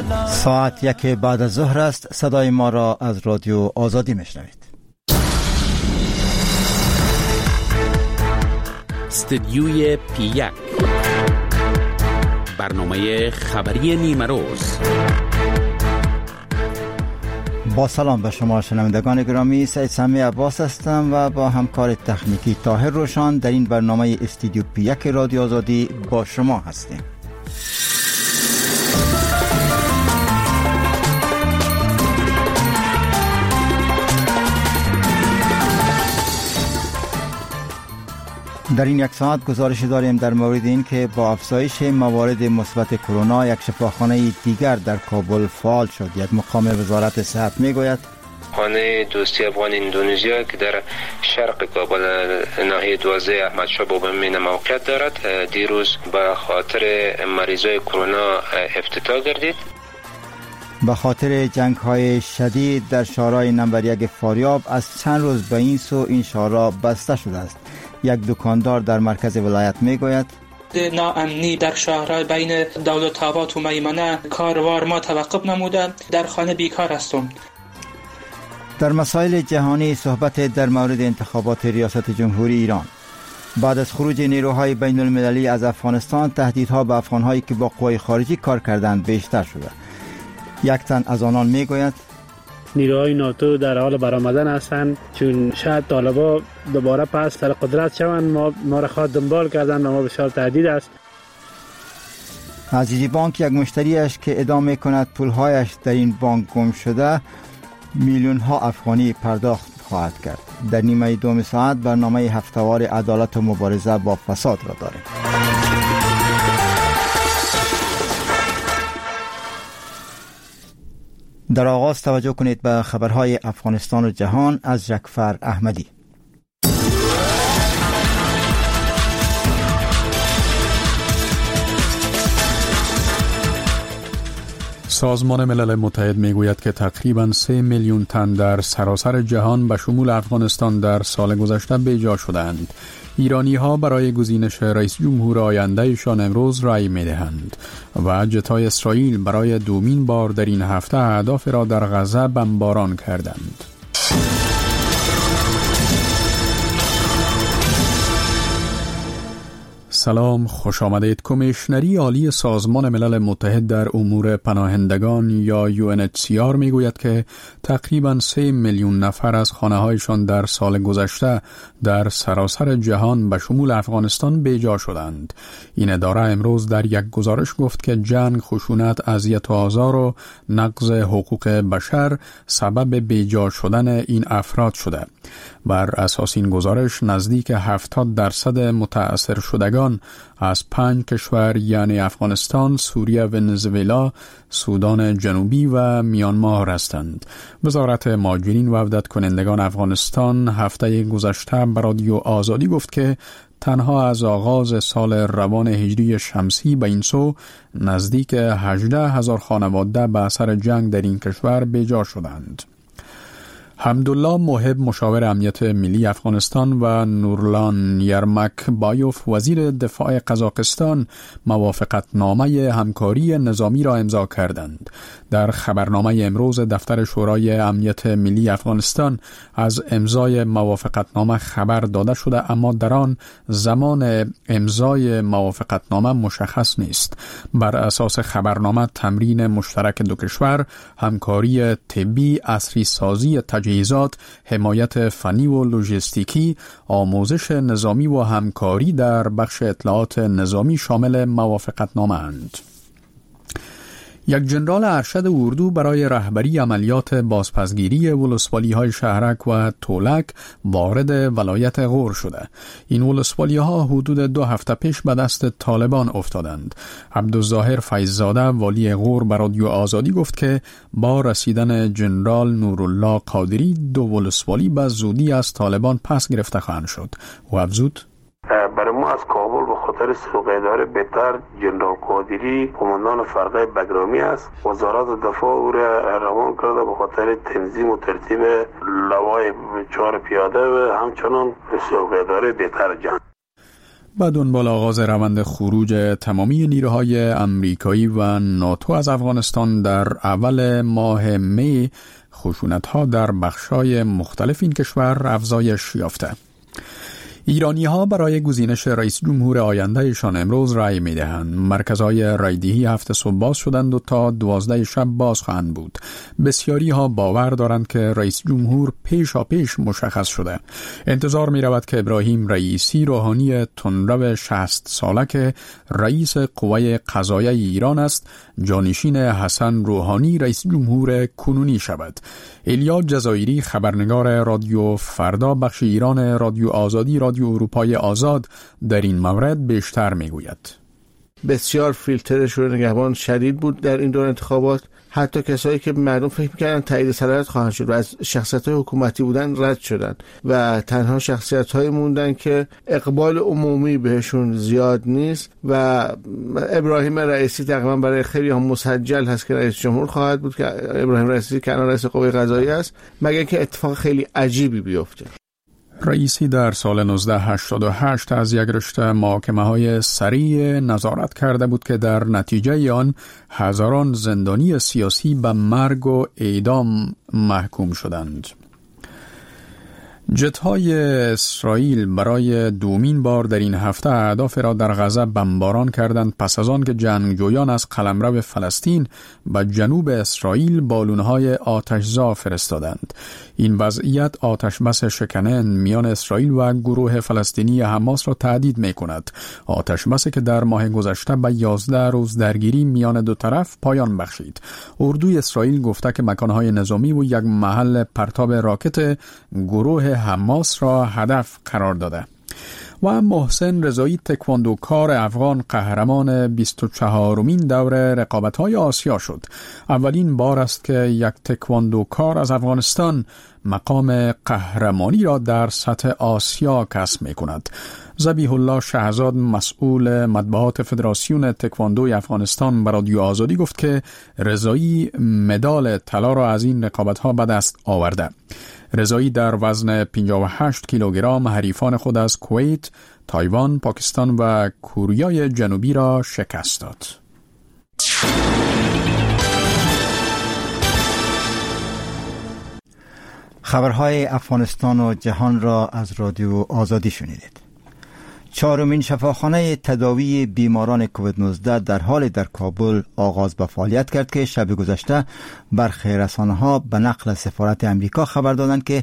ساعت 1 بعد از ظهر است. صدای ما را از رادیو آزادی میشنوید. استدیوی پی1 برنامه خبری نیمه روز. با سلام به شما شنوندگان گرامی، سید سمی عباس هستم و با همکار تکنیکی طاهر روشان در این برنامه استدیو پی1 رادیو آزادی با شما هستیم. در این یک ساعت گزارشی داریم در مورد این که با افزایش موارد مثبت کرونا یک شفاخانه دیگر در کابل فعال شد. یک مقام وزارت صحت میگوید خانه دوستی افغان اندونزیا که در شرق کابل ناحیه 12 احمد شاه بابامین موقعیت دارد دیروز به خاطر مریضای کرونا افتتاح گردید. به خاطر جنگ‌های شدید در شارع نمبر 1 فاریاب از چند روز به این سو این شارع بسته شده است. یک دکاندار در مرکز ولایت میگوید ناامنی در شهرهای بین دولت‌آباد و میمنه کاروار ما توقف نموده، در خانه بیکار هستم. در مسائل جهانی صحبت در مورد انتخابات ریاست جمهوری ایران. بعد از خروج نیروهای بین المللی از افغانستان، تهدیدها به افغانهایی که با قوای خارجی کار کردند بیشتر شده. یک تن از آنان میگوید نیروهای ناتو در حال برآمدن هستند، چون شاید طالبان دوباره پس سر قدرت شوند. ما را خواهد دنبال کردن و ما بسیار تهدید است. عزیزی بانک یک مشتریش که ادعا میکند پولهایش در این بانک گم شده میلیون ها افغانی پرداخت خواهد کرد. در نیمه دوم ساعت برنامه هفته‌وار عدالت و مبارزه با فساد را داریم. در آغاز توجه کنید به خبرهای افغانستان و جهان از جعفر احمدی. سازمان ملل متحد میگوید که تقریباً 3 میلیون تن در سراسر جهان به شمول افغانستان در سال گذشته بیجا شدند. ایرانی ها برای گزینش رئیس جمهور آیندهشان امروز رأی می‌دهند و جتای اسرائیل برای دومین بار در این هفته اهداف را در غزه بمباران کردند. سلام، خوش آمدید. کمیشنری عالی سازمان ملل متحد در امور پناهندگان یا UNHCR میگوید که تقریباً 3 میلیون نفر از خانه‌هایشان در سال گذشته در سراسر جهان به شمول افغانستان بیجا شدند. این اداره امروز در یک گزارش گفت که جنگ، خشونت، اذیت و آزار و نقض حقوق بشر سبب بیجا شدن این افراد شده. بر اساس این گزارش نزدیک 70% متأثر شدگان از 5 کشور یعنی افغانستان، سوریه، ونزوئلا، سودان جنوبی و میانمار هستند. وزارت مهاجرین و عودت کنندگان افغانستان هفته گذشته به رادیو آزادی گفت که تنها از آغاز سال روان هجری شمسی به این سو نزدیک 18,000 خانواده به اثر جنگ در این کشور بیجا شدند. حمدالله محب مشاور امنیت ملی افغانستان و نورلان یرمک بایوف وزیر دفاع قزاقستان موافقتنامه همکاری نظامی را امضا کردند. در خبرنامه امروز دفتر شورای امنیت ملی افغانستان از امضای موافقتنامه خبر داده شده، اما در آن زمان امضای موافقتنامه مشخص نیست. بر اساس خبرنامه تمرین مشترک دو کشور، همکاری طبی، عصری سازی تجهیزات، حمایت فنی و لوجستیکی، آموزش نظامی و همکاری در بخش اطلاعات نظامی شامل موافقتنامه اند. یک جنرال ارشد اردو برای رهبری عملیات بازپسگیری ولسوالی‌های شهرک و تولک وارد ولایت غور شده. این ولسوالی‌ها حدود 2 هفته پیش به دست طالبان افتادند. عبدالظاهر فیض‌زاده والی غور به رادیو آزادی گفت که با رسیدن جنرال نورالله قادری 2 ولسوالی به زودی از طالبان پس گرفته خواهند شد. و افزود برای ما از کابل به خاطر سوقهدار بهتر جنرال قادری قماندان فرقه بگرامی است. وزارت دفاع او را روان کرده به خاطر تنظیم و ترتیب لوای 4 پیاده و همچنان سوقهدار بهتر جنگ. با دنبال آغاز روند خروج تمامی نیروهای امریکایی و ناتو از افغانستان در اول ماه می، خشونت‌ها در بخش‌های مختلف این کشور افزایش یافته. ایرانی‌ها برای گزینش رئیس جمهور آیندهشان امروز رأی می‌دهند. مرکزهای رأی‌دهی هفته صبح باز شدند و تا 12 شب باز خواهند بود. بسیاری‌ها باور دارند که رئیس جمهور پیش مشخص شده. انتظار می‌رود که ابراهیم رئیسی، روحانی تندرو 60 ساله که رئیس قوه قضاییه ایران است، جانشین حسن روحانی رئیس جمهور کنونی شود. ایلیا جزایری، خبرنگار رادیو فردا بخش ایران رادیو آزادی رادیو اروپای آزاد، در این مورد بیشتر میگوید. بسیار فیلترش و نگهبان شدید بود در این دور انتخابات. حتی کسایی که مردم فکر می‌کردن تایید صدارت خواهند شد و از شخصیت‌های حکومتی بودن رد شدن و تنها شخصیت‌هایی موندن که اقبال عمومی بهشون زیاد نیست و ابراهیم رئیسی تقریبا برای خیلی هم مسجل هست که رئیس جمهور خواهد بود که ابراهیم رئیسی که الان رئیس قوه قضاییه است، مگر اینکه اتفاق خیلی عجیبی بیفته. رئیسی در سال 1988 از یک رشته محاکمه‌های سریع نظارت کرده بود که در نتیجه آن هزاران زندانی سیاسی به مرگ و اعدام محکوم شدند. جت‌های اسرائیل برای دومین بار در این هفته اهداف را در غزه بمباران کردند پس از آن که جنگجویان از قلمرو فلسطین به جنوب اسرائیل بالون‌های آتش‌زا فرستادند. این وضعیت آتشبس شکننده میان اسرائیل و گروه فلسطینی حماس را تهدید می‌کند. آتشبسی که در ماه گذشته به 11 روز درگیری میان دو طرف پایان بخشید. اردوی اسرائیل گفته که مکان‌های نظامی و یک محل پرتاب راکت گروه حماس را هدف قرار داده. و محسن رضایی، تکواندوکار افغان، قهرمان 24مین دوره رقابت‌های آسیا شد. اولین بار است که یک تکواندوکار از افغانستان مقام قهرمانی را در سطح آسیا کسب می‌کند. ذبیح الله شهزاد، مسئول مطبوعات فدراسیون تکواندوی افغانستان، به رادیو آزادی گفت که رضایی مدال طلا را از این رقابت‌ها به دست آورده. رضایی در وزن 58 کیلوگرم حریفان خود از کویت، تایوان، پاکستان و کره جنوبی را شکست داد. خبرهای افغانستان و جهان را از رادیو آزادی شنیدید. 4مین شفاخانه تداوی بیماران کووید 19 در حال در کابل آغاز به فعالیت کرد که شب گذشته برخی رسانه‌ها به نقل سفارت امریکا خبر دادند که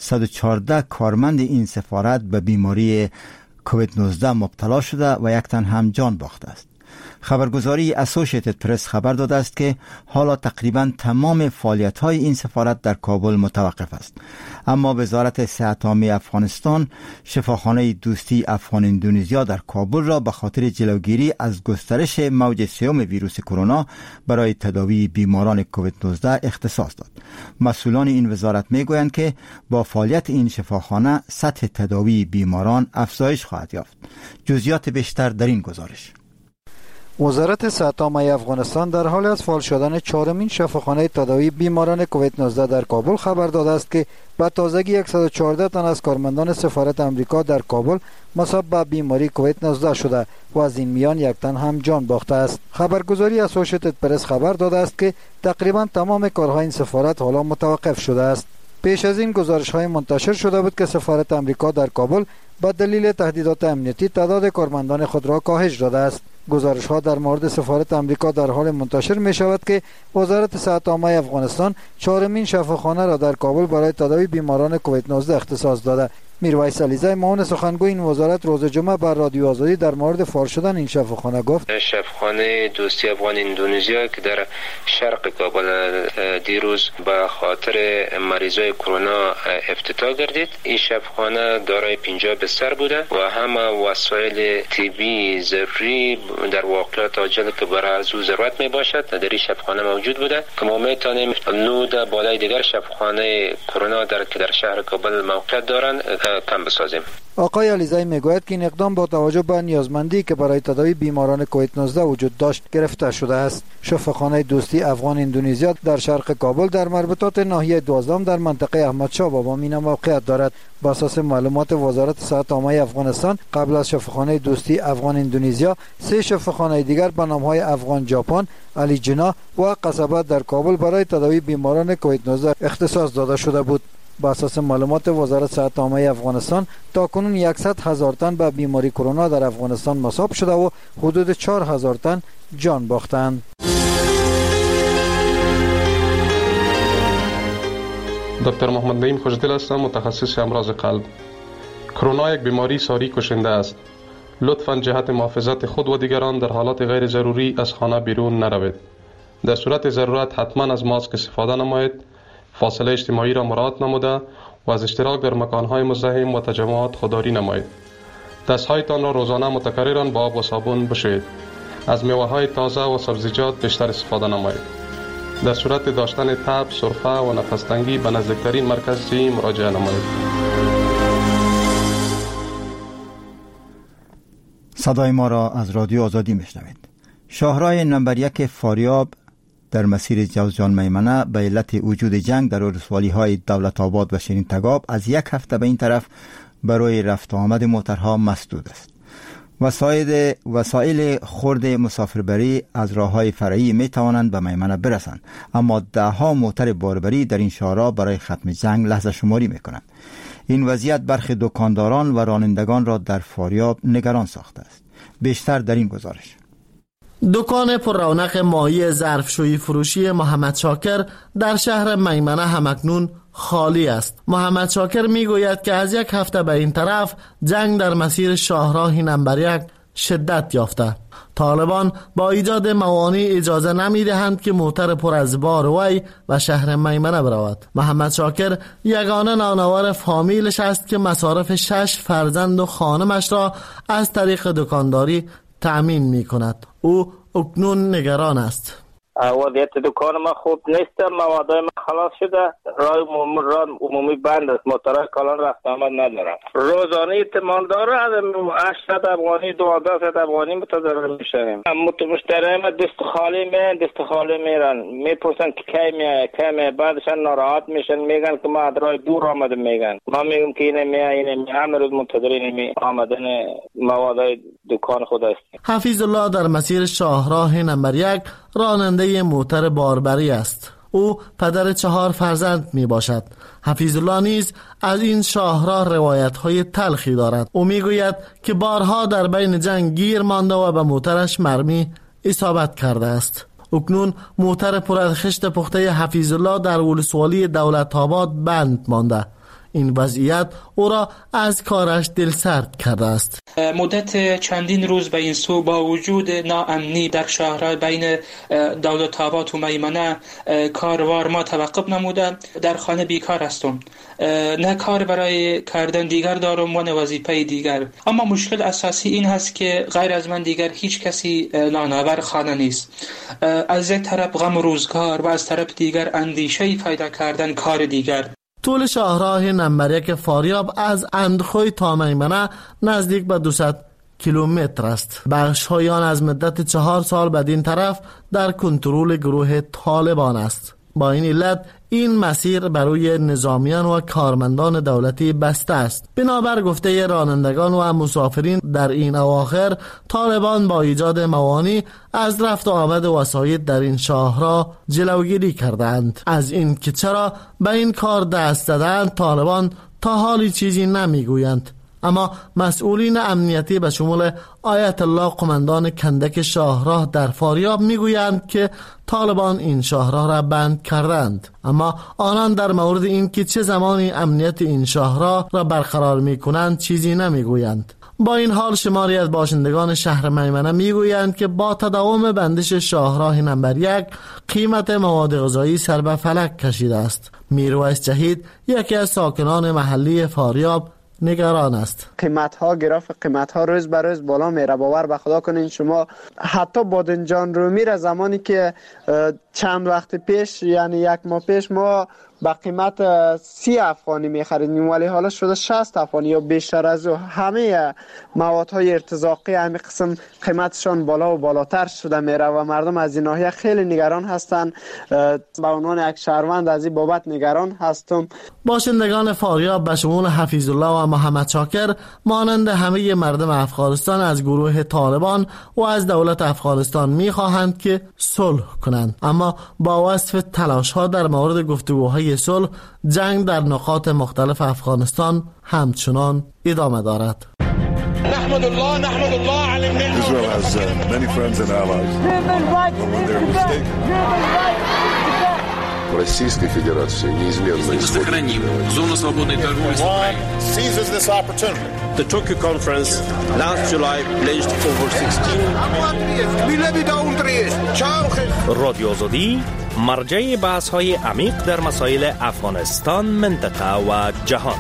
114 کارمند این سفارت به بیماری کووید 19 مبتلا شده و یک تن هم جان باخته است. خبرگزاری اسوسییتد پرس خبر داده است که حالا تقریبا تمام فعالیت‌های این سفارت در کابل متوقف است. اما وزارت صحت عامه افغانستان شفاخانه دوستی افغان اندونزیا در کابل را به خاطر جلوگیری از گسترش موج سوم ویروس کرونا برای تداوی بیماران کووید 19 اختصاص داد. مسئولان این وزارت میگویند که با فعالیت این شفاخانه سطح تداوی بیماران افزایش خواهد یافت. جزئیات بیشتر در این گزارش. وزارت صحت عامه افغانستان در حال از فعال شدن 4مین شفاخانه تداوی بیماران کووید 19 در کابل خبر داده است که به تازگی 114 تن از کارمندان سفارت امریکا در کابل مصاب به بیماری کووید 19 شده و از این میان یک تن هم جان باخته است. خبرگزاری اسوسییتد پرس خبر داده است که تقریبا تمام کارهای این سفارت حالا متوقف شده است. پیش از این گزارش‌های منتشر شده بود که سفارت امریکا در کابل به دلیل تهدیدات امنیتی تعداد کارمندان خود را کاهش داده است. گزارش‌ها در مورد سفارت امریکا در حال منتشر می شود که وزارت صحت عامه افغانستان 4مین شفاخانه را در کابل برای تداوی بیماران کووید 19 اختصاص داده. میرویس علیزی، معاون سخنگوی این وزارت، روز جمعه بر رادیو آزادی در مورد فعال شدن این شفاخانه گفت: شفاخانه دوستی افغان اندونزیا که در شرق کابل دیروز به خاطر مریضای کرونا افتتاح گردید. این شفاخانه دارای 50 بستر بوده و همه وسایل طبی ضروری در واقعیت عاجل که برای از او ضرورت می باشد در این شفاخانه موجود بوده که ما میتونیم نود بالای دیگر شفاخانه کرونا که در شهر کابل موقعیت دارند کم بسازیم. آقای علیزی میگوید که این اقدام با توجه به نیازمندی که برای تداوی بیماران کووید 19 وجود داشت گرفته شده است. شفاخانه دوستی افغان اندونزیا در شرق کابل در مربوطات ناحیه 12 در منطقه احمدشاه بابا مینا موقعیت دارد. بر اساس معلومات وزارت صحت عامه افغانستان، قبل از شفاخانه دوستی افغان اندونزیا 3 شفاخانه دیگر به نام‌های افغان ژاپن، علی جنا و قصبه در کابل برای تداوی بیماران کووید 19 اختصاص داده شده بود. بر اساس معلومات وزارت صحت عامه افغانستان، تاکنون 100,000 تن به بیماری کرونا در افغانستان مصاب شده و حدود 4,000 تن جان باختند. دکتر محمد نعیم خوشدل هستم، متخصص امراض قلب. کرونا یک بیماری ساری کشنده است. لطفاً جهت محافظت خود و دیگران در حالات غیر ضروری از خانه بیرون نروید. در صورت ضرورت حتما از ماسک استفاده نمایید، فاصله اجتماعی را مراعات نموده و از اشتراک در مکانهای مزدحم و تجمعات خودداری نمایید. دستهایتان را روزانه متکررا با آب و صابون بشویید. از میوه‌های تازه و سبزیجات بیشتر استفاده نمایید. در صورت داشتن تب، سرفه و نفس تنگی به نزدیکترین مرکز صحی مراجعه نمایید. صدای ما را از رادیو آزادی میشنوید. شاهراه نمبر 1 فاریاب در مسیر جوزجان میمنه به علت وجود جنگ در ولسوالی‌های دولت آباد و شیرین تگاب از 1 هفته به این طرف برای رفت و آمد موترها مسدود است. وسایل خرد مسافربری از راه‌های فرعی می توانند به میمنه برسند، اما ده‌ها موتر باربری در این شاهراه برای ختم جنگ لحظه شماری می کنند. این وضعیت برخی دکانداران و رانندگان را در فاریاب نگران ساخته است. بیشتر در این گزارش. دکان پر رونق ماهی ظرفشویی فروشی محمد شاکر در شهر میمنه همکنون خالی است. محمد شاکر میگوید که از 1 هفته به این طرف جنگ در مسیر شاهراه نمبر 1 شدت یافته. طالبان با ایجاد موانع اجازه نمیدهند که موتر پر از بار وی و شهر میمنه برود. محمد شاکر یگانه نانآور فامیلش است که مصارف 6 فرزند و خانمش را از طریق دکانداری تأمین می کند. او اکنون نگران است. وضعیت دکان ما خوب نیست، موادای ما خلاص شده، راه عمومی بند است، موترها کلان رفت آمد ندارم. روزانه اعتماد داره، 800 افغانی 1200 افغانی متضرر میشیم. مشتری ما دست خالی میرن، میپرسن که کی می بعدشان ناراحت میشن، میگن که ما از راه دور آمده، میگن ما میگم که اینه همه روز منتظر آمدن موادای دکان خود است. حفیظ الله در مسیر شاهراه نمبر 1 راننده موتر باربری است. او پدر 4 فرزند می باشد. حفیظ الله نیز از این شاهراه روایت‌های تلخی دارد. او میگوید که بارها در بین جنگ گیر مانده و به موترش مرمی اصابت کرده است. اکنون موتر پر از خشت پخته حفیظ الله در ولسوالی دولت آباد بند مانده. این وضعیت او را از کارش دلسرد کرده است. مدت چندین روز به این سو با وجود ناامنی در شهرهای بین دولت آباد و میمنه کاروار ما توقف نموده. در خانه بیکار هستم، نه کار برای کردن دیگر دارم و نه وظیفه دیگر. اما مشکل اساسی این هست که غیر از من دیگر هیچ کسی نانآور خانه نیست. از یک طرف غم روزگار و از طرف دیگر اندیشه پیدا کردن کار دیگر. طول شاهراه نمبر 1 فاریاب از اندخوی تا میمنه نزدیک به 200 کیلومتر است. بخش‌های آن از مدت 4 سال بدین طرف در کنترل گروه طالبان است. با این علت این مسیر برای نظامیان و کارمندان دولتی بسته است. بنابر گفته رانندگان و مسافرین در این اواخر طالبان با ایجاد موانع از رفت و آمد وسایط در این شاهراه جلوگیری کردند. از این که چرا به این کار دست زدند طالبان تا حالی چیزی نمیگویند. اما مسئولین امنیتی به شمول آیت الله قماندان کندک شاهراه در فاریاب میگویند که طالبان این شاهراه را بند کردند، اما آنان در مورد این که چه زمانی امنیت این شاهراه را برقرار میکنند چیزی نمیگویند. با این حال شماری از باشندگان شهر میمنه میگویند که با تداوم بندش شاهراه نمبر 1 قیمت مواد غذایی سر به فلک کشیده است. میرویس جهید یکی از ساکنان محلی فاریاب نگران است. گراف قیمت ها روز به روز بالا میره. باور به خدا کنین شما حتی بادنجان رو میره زمانی که چند وقت پیش یعنی 1 ماه پیش ما با قیمت 30 افغانی میخریدیم ولی حالا شده 60 افغانی یا بیشتر از او. همه موادهای ارتزاقی همین قسم قیمتشان بالا و بالاتر شده میره و مردم از این ناحیه خیلی نگران هستند. به عنوان یک شهروند از این بابت نگران هستم. باشندگان فاریاب به شمول حفیظ الله و محمد شاکر مانند همه مردم افغانستان از گروه طالبان و از دولت افغانستان میخواهند که صلح کنند، اما با وصف تلاش ها در مورد گفتگوهای صلح جنگ در نقاط مختلف افغانستان همچنان ادامه دارد. نحمد الله على المنه. Israel has many friends and allies. When they're mistaken. Российской Федерации неизменно сохраним зону свободной торговли с Украиной. Seizes this opportunity. The Tokyo conference last July pledged over 16. رادیو آزادی مرجع بحث‌های عمیق در مسائل افغانستان، منطقه و جهان.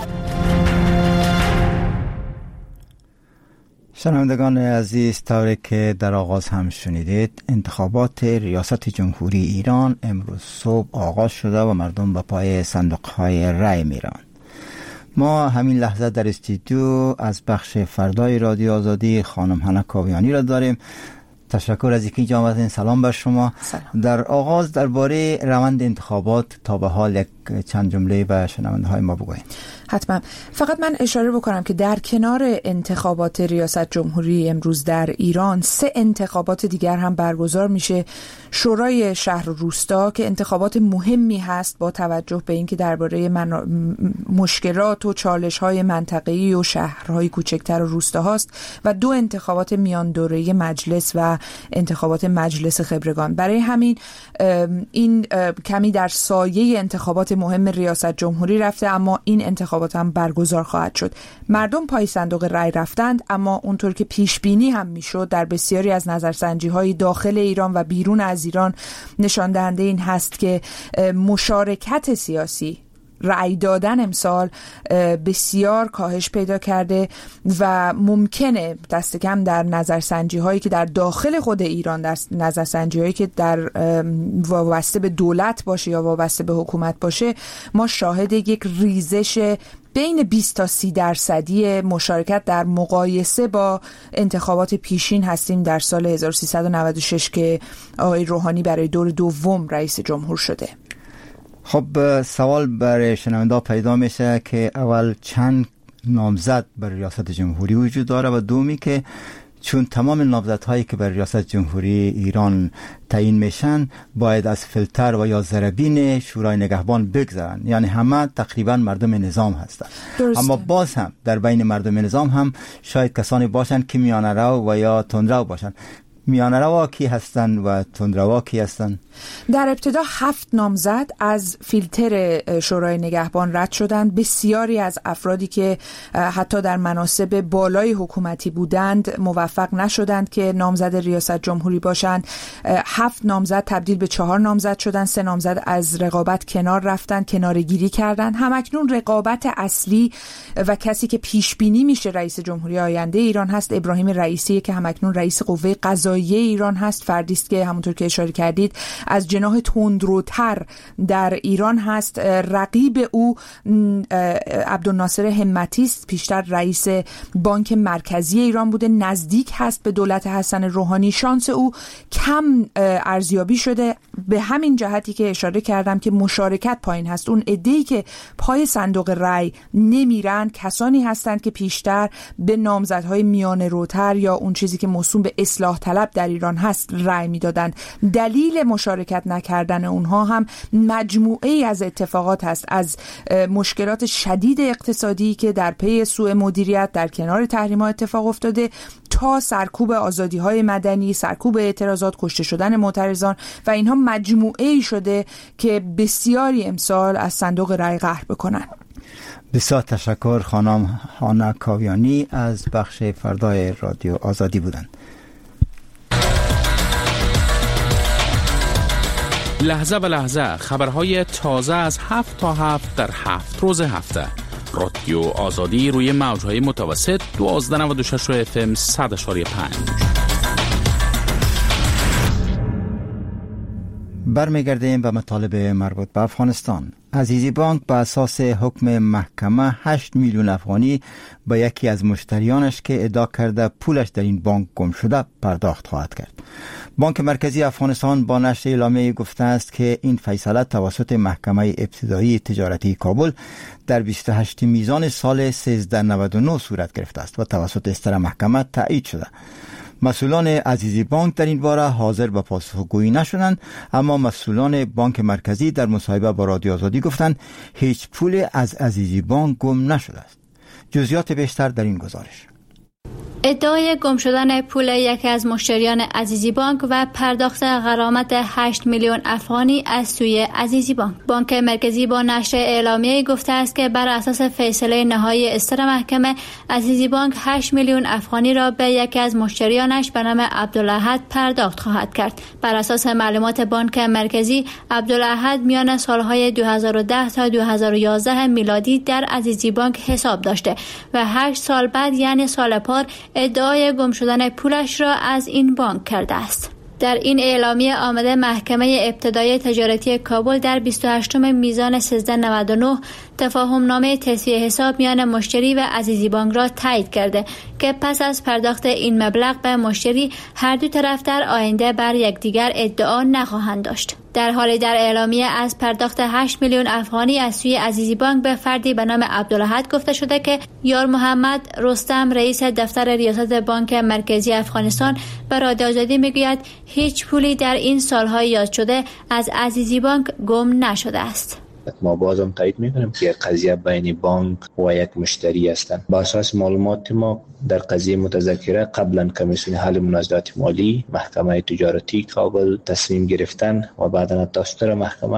شنوندگان عزیز، طوری که در آغاز هم شنیدید، انتخابات ریاست جمهوری ایران امروز صبح آغاز شده و مردم به پای صندوق‌های رای میرن. ما همین لحظه در استودیو از بخش فردای رادیو آزادی خانم هنا کاویانی را داریم. تشکر از اینکه اینجا آمدین. سلام بر شما. سلام. در آغاز درباره روند انتخابات تا به حال یک چند جمله به شنونده های ما بگویید. حتما. فقط من اشاره بکنم که در کنار انتخابات ریاست جمهوری امروز در ایران 3 انتخابات دیگر هم برگزار میشه. شورای شهر و روستا که انتخابات مهمی هست با توجه به اینکه درباره مشکلات و چالش‌های منطقه‌ای و شهرهای کوچکتر و روستاهاست، و 2 انتخابات میان دوره مجلس و انتخابات مجلس خبرگان. برای همین این کمی در سایه انتخابات مهم ریاست جمهوری رفته، اما این انتخابات هم برگزار خواهد شد. مردم پای صندوق رای رفتند، اما اونطور که پیش بینی هم میشد در بسیاری از نظرسنجی‌های داخل ایران و بیرون از ایران نشان دهنده این هست که مشارکت سیاسی، رأی دادن امسال بسیار کاهش پیدا کرده و ممکنه دست کم در نظرسنجی هایی که در داخل خود ایران، در نظرسنجی هایی که در وابسته به دولت باشه یا وابسته به حکومت باشه، ما شاهد یک ریزش بین 20 تا 30% مشارکت در مقایسه با انتخابات پیشین هستیم در سال 1396 که آقای روحانی برای دور دوم رئیس جمهور شده. خب سوال برای شنونده پیدا میشه که اول چند نامزد برای ریاست جمهوری وجود داره و دومی که چون تمام نامزدهایی که برای ریاست جمهوری ایران تعیین میشن باید از فیلتر و یا ضربین شورای نگهبان بگذرن، یعنی همه تقریبا مردم نظام هستند. اما باز هم در بین مردم نظام هم شاید کسانی باشن که میانه رو و یا تندرو باشن. میانه روا کی هستن و تندروا کی هستن؟ در ابتدا 7 نامزد از فیلتر شورای نگهبان رد شدند. بسیاری از افرادی که حتی در مناصب بالای حکومتی بودند موفق نشدند که نامزد ریاست جمهوری باشند. 7 نامزد تبدیل به 4 نامزد شدند. 3 نامزد از رقابت کنار رفتند، کناره‌گیری کردند. همکنون رقابت اصلی و کسی که پیش بینی میشه رئیس جمهوری آینده ایران هست ابراهیم رئیسی که همکنون رئیس قوه قضاییه ایران هست. فردی است که همونطور که اشاره کردید از جناح تندروتر در ایران هست. رقیب او عبدالناصر همتی است، پیشتر رئیس بانک مرکزی ایران بوده، نزدیک هست به دولت حسن روحانی. شانس او کم ارزیابی شده به همین جهتی که اشاره کردم که مشارکت پایین هست. اون عده‌ای که پای صندوق رای نمیرن کسانی هستند که پیشتر به نامزدهای میانه روتر یا اون چیزی که موسوم به اصلاح طلب در ایران هست رای میدادند. دلیل مشارکت نکردن اونها هم مجموعه از اتفاقات هست، از مشکلات شدید اقتصادی که در پی سوء مدیریت در کنار تحریم‌ها اتفاق افتاده تا سرکوب آزادی‌های مدنی، سرکوب اعتراضات، کشته شدن معترضان و اینها مجموعه‌ای شده که بسیاری امسال از صندوق رای قهر بکنن. بسیار تشکر. خانم هانا کاویانی از بخش فردای رادیو آزادی بودند. لحظه به لحظه خبرهای تازه از 7 تا 7 در 7 روز هفته. رادیو آزادی روی موجهای متوسط 1296 FM 100.5. برمیگردیم به مطالب مربوط به افغانستان. عزیزی بانک به اساس حکم محکمه 8 میلیون افغانی به یکی از مشتریانش که ادعا کرده پولش در این بانک گم شده پرداخت خواهد کرد. بانک مرکزی افغانستان با نشر اعلامیه گفته است که این فیصله توسط محکمه ابتدایی تجارتی کابل در 28 میزان سال 1399 صورت گرفته است و توسط استر محکمه تایید شده. مسئولان عزیزی بانک در این باره حاضر به پاسخگویی نشدند، اما مسئولان بانک مرکزی در مصاحبه با رادیو آزادی گفتند هیچ پول از عزیزی بانک گم نشده است. جزئیات بیشتر در این گزارش. ادعای گم شدن پول یکی از مشتریان عزیزی بانک و پرداخت غرامت 8 میلیون افغانی از سوی عزیزی بانک. بانک مرکزی با نشر اعلامیه گفته است که بر اساس فیصله نهایی استر محکمه عزیزی بانک 8 میلیون افغانی را به یکی از مشتریانش به نام عبدالاحد پرداخت خواهد کرد. بر اساس معلومات بانک مرکزی عبدالاحد میان سالهای 2010 تا 2011 میلادی در عزیزی بانک حساب داشته و 8 سال بعد یعنی سال پار ادعای گم شدن پولش را از این بانک کرده است. در این اعلامیه آمده محکمه ابتدایی تجارتی کابل در 28 میزان 1399 تفاهم نامه تسویه حساب میان مشتری و عزیزی بانک را تایید کرده که پس از پرداخت این مبلغ به مشتری هر دو طرف در آینده بر یکدیگر ادعا نخواهند داشت. در حالی در اعلامیه از پرداخت 8 میلیون افغانی از سوی عزیزی بانک به فردی به نام عبدالاحد گفته شده که یار محمد رستم رئیس دفتر ریاست بانک مرکزی افغانستان به رادیو آزادی میگوید هیچ پولی در این سالهای یاد شده از عزیزی بانک گم نشده است. ما بازم تایید میکنیم که قضیه بین بانک و یک مشتری هستند. با اساس معلومات ما در قضیه متذکره قبلا کمیسیون حل منازعات مالی محکمه تجارتی کابل تصمیم گرفتن و بعدا دستور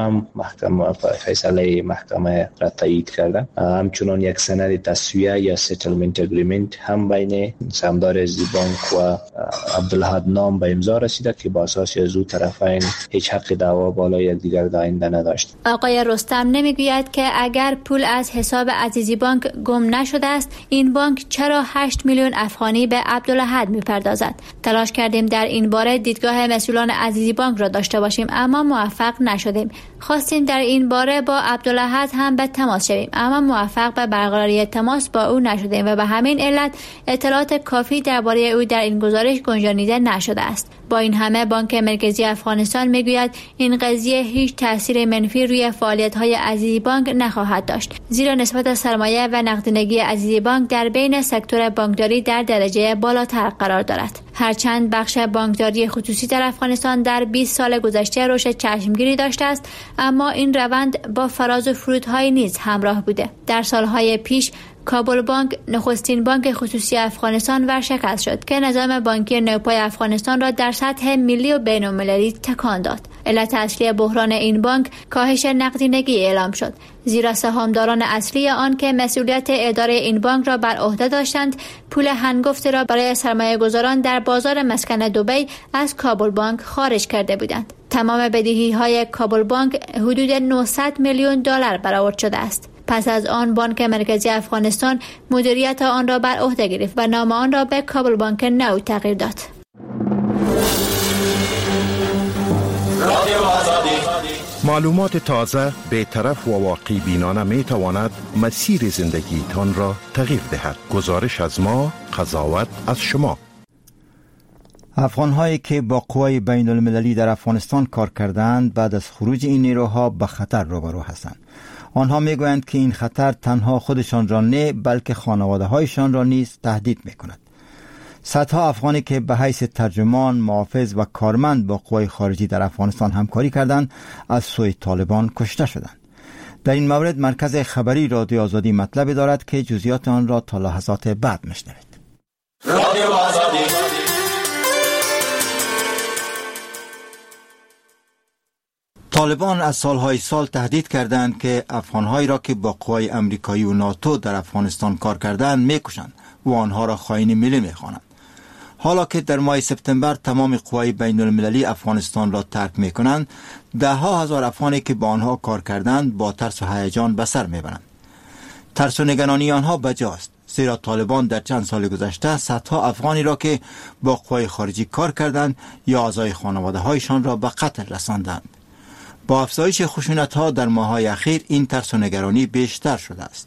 محکمه فیصله محکمه را تایید کردن. همچنان یک سند تسویه یا سیتلمنت اگریمنت هم بین سهامدار عزیزی بانک و عبدالاحد نام به امضا رسیده که با اساس از دو طرفین هیچ حق دعوا بالای یکدیگر در آینده نداشت. آقای رستم نمیگوید که اگر پول از حساب عزیزی بانک گم نشده است این بانک چرا 8 میلیون افغانی به عبدالاحد میپردازد. تلاش کردیم در این باره دیدگاه مسئولان عزیزی بانک را داشته باشیم اما موفق نشدیم. خواستیم در این باره با عبدالاحد هم به تماس شویم اما موفق به برقراری تماس با او نشدیم و به همین علت اطلاعات کافی درباره او در این گزارش گنجانیده نشده است. با این همه بانک مرکزی افغانستان میگوید این قضیه هیچ تاثیر منفی روی فعالیت‌های عزیزی بانک نخواهد داشت، زیرا نسبت سرمایه و نقدینگی عزیزی بانک در بین سکتور بانکداری در درجه بالاتر قرار دارد. هرچند بخش بانکداری خصوصی در افغانستان در 20 سال گذشته رشد چشمگیری داشته است، اما این روند با فراز و فرودهای نیز همراه بوده. در سالهای پیش کابل بانک نخستین بانک خصوصی افغانستان ورشکست شد که نظام بانکی نوپای افغانستان را در سطح ملی و بین‌المللی تکان داد. علت اصلی بحران این بانک کاهش نقدینگی اعلام شد، زیرا سهامداران اصلی آن که مسئولیت اداره این بانک را بر عهده داشتند پول هنگفت را برای سرمایه‌گذاران در بازار مسکن دبی از کابل بانک خارج کرده بودند. تمام بدهی‌های کابل بانک حدود 900 میلیون دلار برآورد شده است. پس از آن بانک مرکزی افغانستان مدیریت آن را بر عهده گرفت و نام آن را به کابل بانک نو تغییر داد. معلومات تازه، بی‌طرف و واقعی بینانه می تواند مسیر زندگی تان را تغییر دهد. گزارش از ما، قضاوت از شما. افغان‌هایی که با قوای بین المللی در افغانستان کار کردند بعد از خروج این نیروها به خطر روبرو هستند. آنها میگویند که این خطر تنها خودشان را نه بلکه خانواده‌هایشان را نیز تهدید می‌کند. صدها افغانی که به حیث ترجمان، محافظ و کارمند با قوای خارجی در افغانستان همکاری کردند از سوی طالبان کشته شدند. در این مورد مرکز خبری رادیو آزادی مطلب دارد که جزئیات آن را تا لحظات بعد میشنوید. رادیو آزادی. طالبان از سالهای سال تهدید کردند که افغانهایی را که با قوای امریکایی و ناتو در افغانستان کار کردند میکشند و آنها را خائن ملی میخوانند. حالا که در ماه سپتامبر تمام قوای بین المللی افغانستان را ترک میکنند، ده ها هزار افغانی که با آنها کار کردند با ترس و هیجان به سر میبرند. ترس و نگرانی آنها بجاست، زیرا طالبان در چند سال گذشته صدها افغانی را که با قوای خارجی کار کردند یا اعضای خانواده هایشان را به قتل رساندند. با افزایش خشونت‌ها در ماه‌های اخیر این ترس و نگرانی بیشتر شده است.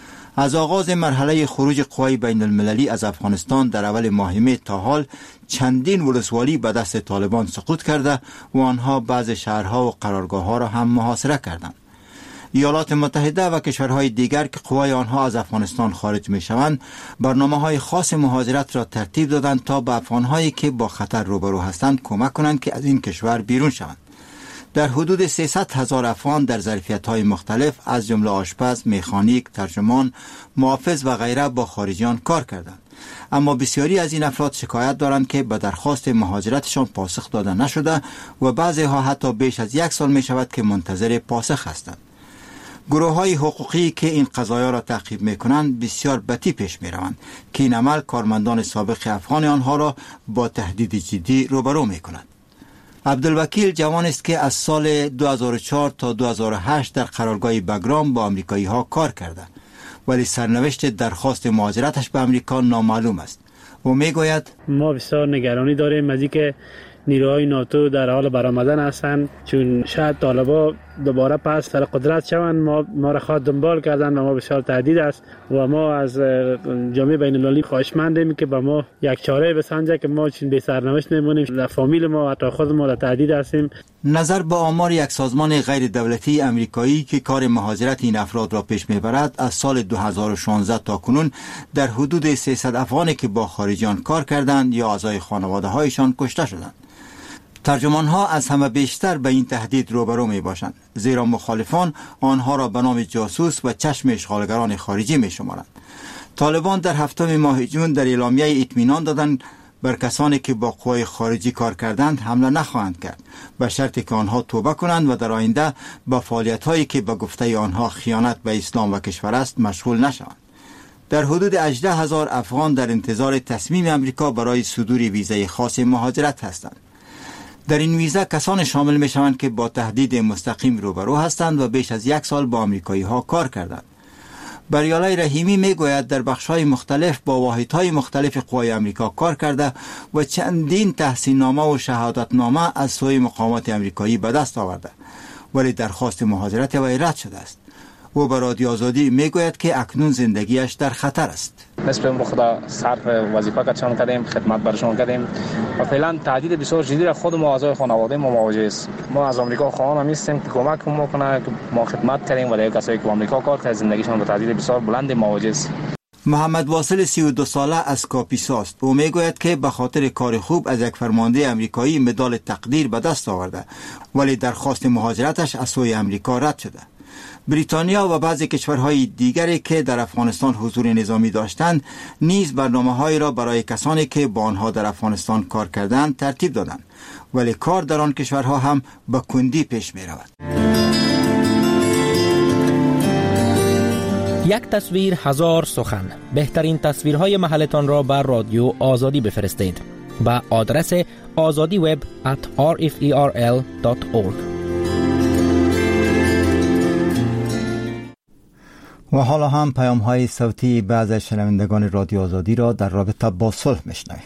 از آغاز مرحله خروج قوای بین المللی از افغانستان در اول ماه می تا حال چندین ولسوالی به دست طالبان سقوط کرده و آنها بعض شهرها و قرارگاه‌ها را هم محاصره کردند. ایالات متحده و کشورهای دیگر که قوای آنها از افغانستان خارج می شوند برنامه‌های خاص مهاجرت را ترتیب دادند تا به افغان‌هایی که با خطر روبرو هستند کمک کنند که از این کشور بیرون شوند. در حدود 300,000 افغان در ظرفیت‌های مختلف از جمله آشپز، مکانیک، ترجمان، محافظ و غیره با خارجیان کار کردند. اما بسیاری از این افراد شکایت دارند که به درخواست مهاجرتشان پاسخ داده نشده و بعضی‌ها حتی بیش از 1 سال می شود که منتظر پاسخ هستند. گروه‌های حقوقی که این قضایا را تعقیب می‌کنند بسیار بدی پیش می‌روند که این عمل کارمندان سابق افغان آنها را با تهدید جدی روبرو می‌کند. عبدالوکیل جوان است که از سال 2004 تا 2008 در قرارگاه بگرام با آمریکایی‌ها کار کرده ولی سرنوشت درخواست مهاجرتش به آمریکا نامعلوم است. او میگوید ما بسیار نگرانی داریم از اینکه نیروهای ناتو در حال برآمدن هستند، چون شاید طالبا دوباره پس سر قدرت شوند. ما را خواهد دنبال کردن و ما بسیار تهدید است و ما از جامعه بین المللی خواهشمندیم که به ما یک چاره بسنجه که ما چون بی سرنوشت نمونیم. در فامیل ما حتی خود ما را تهدید هستیم. نظر به آمار یک سازمان غیر دولتی امریکایی که کار مهاجرت این افراد را پیش میبرد، از سال 2016 تا کنون در حدود 300 افغانی که با خارجیان کار کردند یا اعضای خانواده هایشان کشته شدند. ترجمان‌ها از همه بیشتر به این تهدید روبرو می باشند، زیرا مخالفان آنها را به نام جاسوس و چشم اشغالگران خارجی می شمارند. طالبان در 7 ماه جون در اعلامیه اطمینان دادند بر کسانی که با قوای خارجی کار کردند حمله نخواهند کرد، به شرطی که آنها توبه کنند و در آینده با فعالیت‌هایی که به گفته آنها خیانت به اسلام و کشور است مشغول نشوند. در حدود 18,000 افغان در انتظار تصمیم امریکا برای صدور ویزای خاص مهاجرت هستند. در این ویزا کسان شامل می شوند که با تهدید مستقیم روبرو هستند و بیش از 1 سال با آمریکایی ها کار کردند. بریالای رحیمی می گوید در بخش‌های مختلف با واحدهای مختلف قوای آمریکا کار کرده و چندین تحصیلنامه و شهادتنامه از سوی مقامات آمریکایی به دست آورده ولی درخواست مهاجرت وی رد شده است. او به رادیو آزادی می گوید که اکنون زندگیش در خطر است. نصف عمر خدا صرف وظیفه کردن کردیم، خدمت برشان کردیم و فعلا تهدید بسیار شدید را خود ما اعضای خانواده ما مواجه است. ما از آمریکا خواهان هستیم که کمک ما کنه که ما خدمت کردیم و دیگر کسایی که آمریکا کار کردن زندگیشان با تهدید بسیار بلند مواجه است. محمد واصل 32 ساله از کاپیسا است. او میگوید که به خاطر کار خوب از یک فرمانده امریکایی مدال تقدیر به دست آورده ولی درخواست مهاجرتش از سوی امریکا رد شده. بریتانیا و بعضی کشورهای دیگری که در افغانستان حضور نظامی داشتند نیز برنامه‌هایی را برای کسانی که با آنها در افغانستان کار کردند ترتیب دادند ولی کار در آن کشورها هم به کندی پیش می رود. یک تصویر هزار سخن. بهترین تصویرهای محلتان را بر رادیو آزادی بفرستید به آدرس azadiweb@rferl.org. و حالا هم پیام‌های صوتی بعض از شنوندگان رادیو آزادی را در رابطه با صلح میشنویم.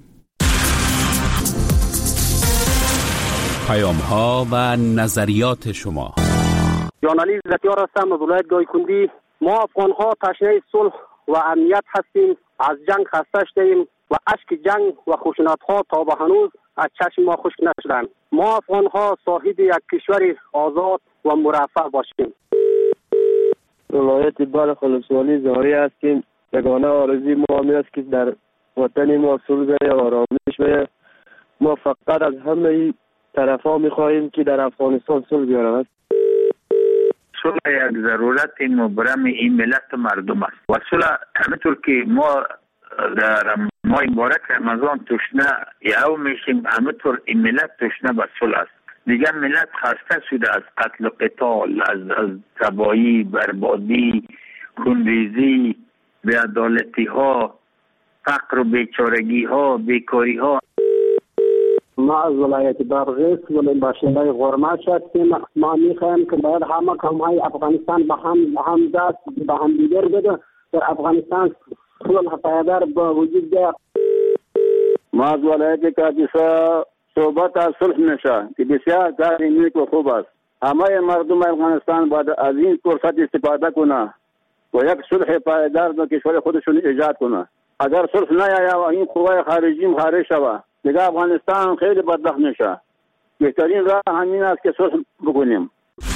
پیام‌ها و نظریات شما. جانعلی زکیار هستم از ولایت گایکندی. ما افغان‌ها تشنه صلح و امنیت هستیم. از جنگ خسته شدیم و اشک جنگ و خشونت‌ها تا به هنوز از چشم ما خشک نشدند. ما افغان‌ها صاحب یک کشور آزاد و مرفه باشیم. ولایت بلخ ولسوالی زاری هستیم. یگانه آرزوی ما همین است که در وطن ما صلح و آرامش باید. ما فقط از همه طرفا می‌خواهیم که در افغانستان صلح بیارند. صلح یک ضرورت مبرم این ملت و مردم است و صلح همینطور که ما در ماه مبارک رمضان تشنه یهو میشیم همینطور این ملت تشنه به صلح است. دیگر ملت خسته شده از قتل و قتال، از تباهی، بربادی، خونریزی، بی‌عدالتی ها، فقر و بیچارگی ها، بیکاری ها. ما از ولایت بادغیس ولی باشنده غرماش هستیم. ما میخوایم که باید همه قوم‌های افغانستان به هم دست به هم دیگر بده در افغانستان صلح پایدار با وجود بیاید. ما از ولایت کاپیسا صحبت از صلح میشه که بسیار کار نیک و خوب است. همه مردم افغانستان باید از این فرصت استفاده کنه و یک صلح پایدار در کشور خودشون ایجاد کنه. اگر صلح نیاید و این قوای خارجی خارج شود دیگه افغانستان خیلی بدبخت میشه. بهترین راه همین است که صلح بکنیم.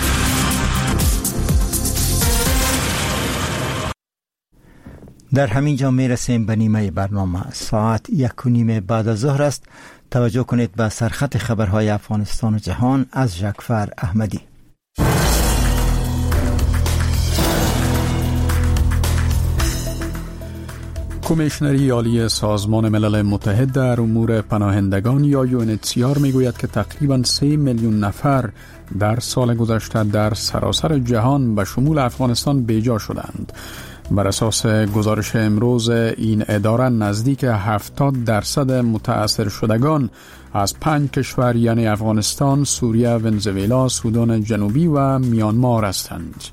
در همین جا میرسیم به نیمه برنامه. ساعت 1:30 بعد از ظهر است. توجه کنید به سرخط خبرهای افغانستان و جهان از جعفر احمدی. کمیشنری عالی سازمان ملل متحد در امور پناهندگان یا UNHCR میگوید که تقریباً 3 میلیون نفر در سال گذشته در سراسر جهان به شمول افغانستان بیجا شدند. بر اساس گزارش امروز این اداره نزدیک 70% متأثر شدگان از 5 کشور یعنی افغانستان، سوریه، ونزوئلا، سودان جنوبی و میانمار هستند.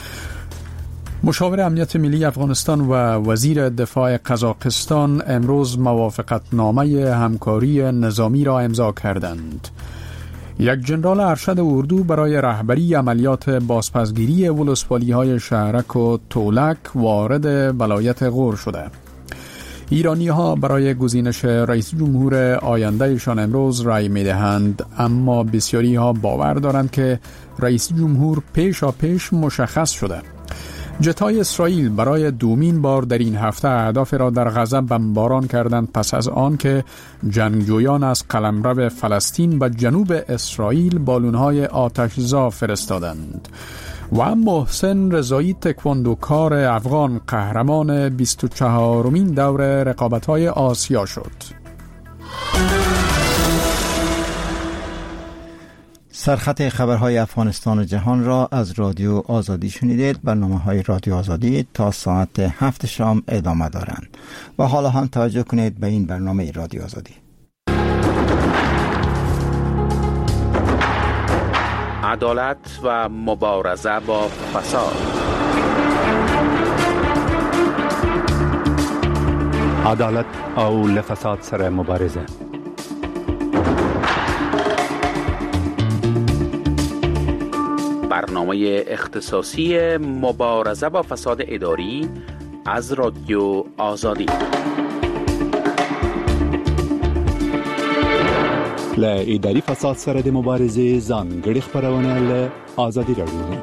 مشاور امنیت ملی افغانستان و وزیر دفاع قزاقستان امروز موافقتنامه همکاری نظامی را امضا کردند. یک جنرال ارشد اردو برای رهبری عملیات بازپسگیری ولسوالی‌های شهرک و تولک وارد ولایت غور شده. ایرانی‌ها برای گزینش رئیس جمهور آیندهشان امروز رأی می‌دهند، اما بسیاری‌ها باور دارند که رئیس جمهور پیش مشخص شده. جت‌های اسرائیل برای دومین بار در این هفته اهداف را در غزه بمباران کردند پس از آن که جنگجویان از قلمرو فلسطین به جنوب اسرائیل بالون‌های آتش‌زا فرستادند. و محسن رضایی تکواندوکار افغان قهرمان 24مین دور رقابت‌های آسیا شد. سرخط خبرهای افغانستان و جهان را از رادیو آزادی شنیدید. برنامه‌های رادیو آزادی تا ساعت 7 شام ادامه دارند و حالا هم توجه کنید به این برنامه رادیو آزادی. عدالت و مبارزه با فساد. عدالت او لفساد سره مبارزه. برنامه اختصاصی مبارزه با فساد اداری از رادیو آزادی. ل اداری فساد سره د مبارزه ځانګړي خبرونه ل آزادی رادیو.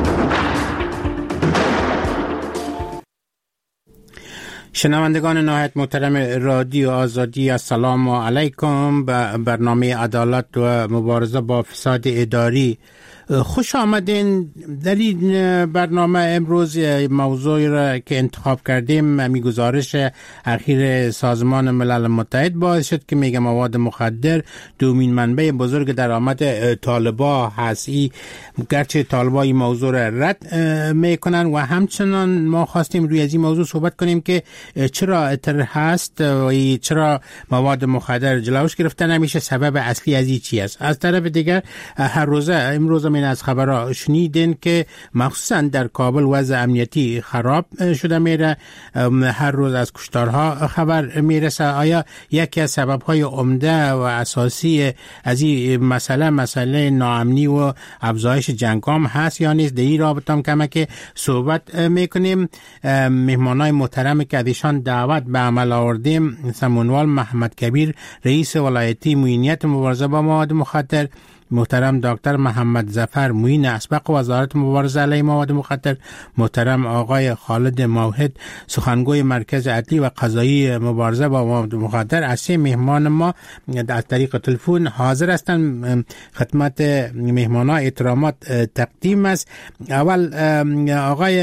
شنوندگان نهایت محترم رادیو آزادی، السلام علیکم. به برنامه عدالت و مبارزه با فساد اداری خوش آمدین. در این برنامه امروز موضوعی را که انتخاب کردیم همی گزارش اخیر سازمان ملل متحد باعث شد که میگه مواد مخدر دومین منبع بزرگ درآمد طالبا هست. گرچه طالبا این موضوع را رد میکنن و همچنان ما خواستیم روی از این موضوع صحبت کنیم که چرا اتر هست و چرا مواد مخدر جلوش گرفته نمیشه، سبب اصلی از این چی است. از طرف دیگر هر روزه امروز من از خبرها شنیدین که مخصوصا در کابل وضع امنیتی خراب شده میره، هر روز از کشتارها خبر میرسه. آیا یکی از سببهای عمده و اساسی از این مسئله ناامنی و افزایش جنگام هست یا نیست؟ در این رابطه هم که صحبت میکنیم. مهمانای محترم که ازشان دعوت به عمل آوردیم، سمونوال محمد کبیر رئیس ولایتی معینیت مبارزه با مواد مخدر، محترم دکتر محمد ظفر معین اسبق وزارت مبارزه علیه مواد مخدر، محترم آقای خالد موحد سخنگوی مرکز عدلی و قضایی مبارزه با مواد مخدر. از سه مهمان ما از طریق تلفن حاضر هستند. خدمت مهمانان احترامات تقدیم است. اول آقای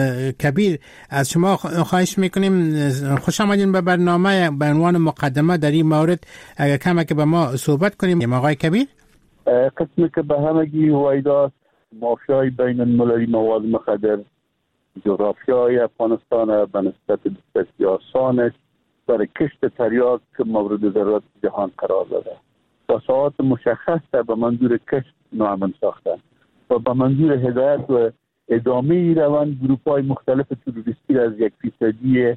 کبیر از شما خواهش میکنیم خوش آمدین به برنامه. به عنوان مقدمه در این مورد اگر کمی که به ما صحبت کنیم. آقای کبیر، قسمی که به همگی هویداست مافیای بین المللی مواد مخدر جغرافیای افغانستان به نسبت بسیار آسانش برای کشت تریاک که مورد ضرورت جهان قرار داده و ساعات مشخص به منظور کشت ناامن ساختن و به منظور هدایت و ادامه روند گروپ‌های مختلف تروریستی از 1%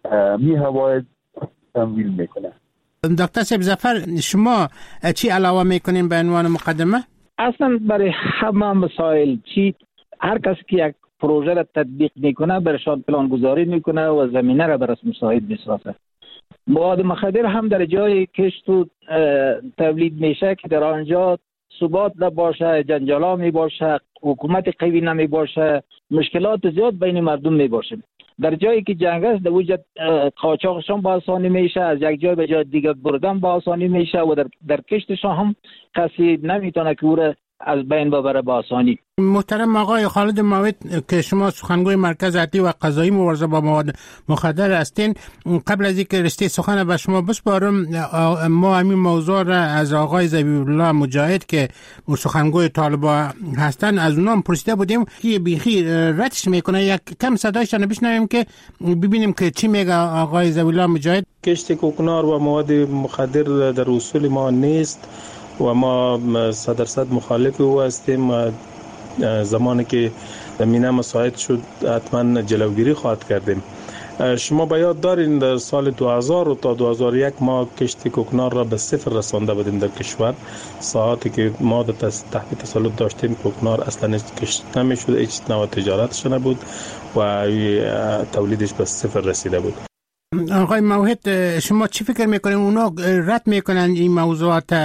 می هواید تمویل میکنه. دکتر صاحب ظفر، شما چی علاوه میکنین به عنوان مقدمه؟ اصلا برای همه مسائل هر کسی که یک پروژه را تطبیق میکنه برشان پلان گذاری میکنه و زمینه را برای مساعد میسازه. مواد مخدر هم در جای کشت و تولید میشه که در آنجا ثبات نباشه، جنجالا میباشه، حکومت قوی نمیباشه، مشکلات زیاد بین مردم میباشه. در جایی که جنگ است در وجود قاچاقشان با آسانی میشه، از یک جای به جای دیگر بردن با آسانی میشه و در کشتشان هم کسی نمیتونه که او را از بین ببره با آسانی. محترم آقای خالد ماوت که شما سخنگوی مرکز عدلی و قضایی مبارزه با مواد مخدر هستین، قبل از اینکه رشته سخن به شما بسپارم، ما همین موضوع را از آقای ذبیحالله مجاهد که سخنگوی طالبان هستن از اونام پرسیده بودیم که بیخی ردش میکنه. یک کم صدایشان بشنویم که ببینیم که چی میگه آقای ذبیحالله مجاهد. کشت کوکنار و مواد مخدر در اصول ما نیست و ما 100% مخالف او هستیم. زمانی که زمینه مساعد شد حتما جلوگیری خواهد کردیم. شما به یاد دارین در سال 2000 تا 2001 ما کشت کوکنار را به صفر رسانده بودیم در کشور. ساعتی که ما تحت تسلط داشتیم کوکنار اصلا کشت نمیشد، هیچ نوع تجارتش نبود و تولیدش به صفر رسیده بود. آقای موحد شما چی فکر میکنین اونا رد میکنن این موضوعات؟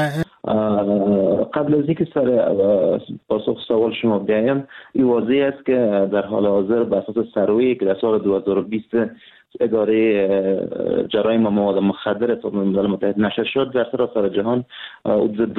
قبل از اینکه سر پاسخ سوال شما بیایم، این واضح است که در حال حاضر بر اساس سروی که در سال 2020 اداره جرایم مواد مخدر ملل متحد نشر شد، در سراسر جهان حدود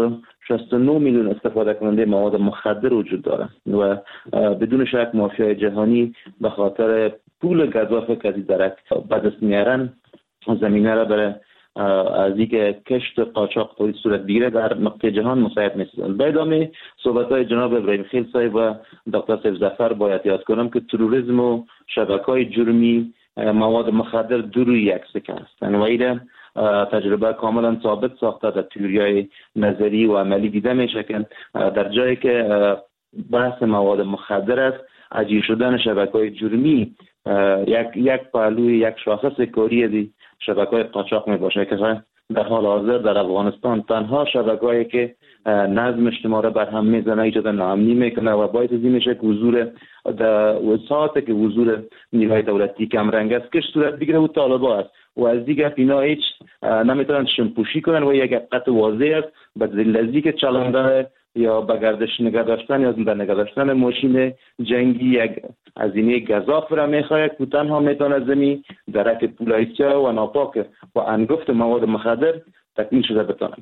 269 میلیون استفاده کننده مواد مخدر وجود دارد و بدون شک مافیای جهانی به خاطر پول گزاف که درک به دست میارن زمینه را برای از اینکه کشت قاچاق تولید صورت بگیره در نقطه جهان مساعد می‌سازند. به ادامه صحبت‌های جناب ابراهیم خیل صاحب و دکتر سیف ظفر باید یاد کنم که تروریسم و شبکه‌های جرمی مواد مخدر دو روی یک سکه هستند و این تجربه کاملا ثابت ساخته در تئوری‌های نظری و عملی دیده میشه که در جایی که بحث مواد مخدر است، عجیب شدن شبکه‌های جرمی یک پهلوی یک شاخص کاری دی شبکه‌های قاچاق می باشه که در حال حاضر در افغانستان تنها شبکه‌ای که نظم اجتماعی را بر هم میزنه، ایجاد ناامنی میکنه و باعث میشه که حضور ساعتی که حضور نیروهای دولتی کم رنگ است که صورت بگیره و طالبان است و از دیگه اینا هیچ نمیتونن شمپوشی کنن و یک حقیقت واضح است به دلیل که چلنده یا به گردش نگه داشتن یا زنده نگه داشتن ماشین جنگی یک هزینه گزاف را میخواد که تنها میتونه زمین درک پولایچه و ناپاک و انگفت مواد مخدر تکمیل شده بتونه.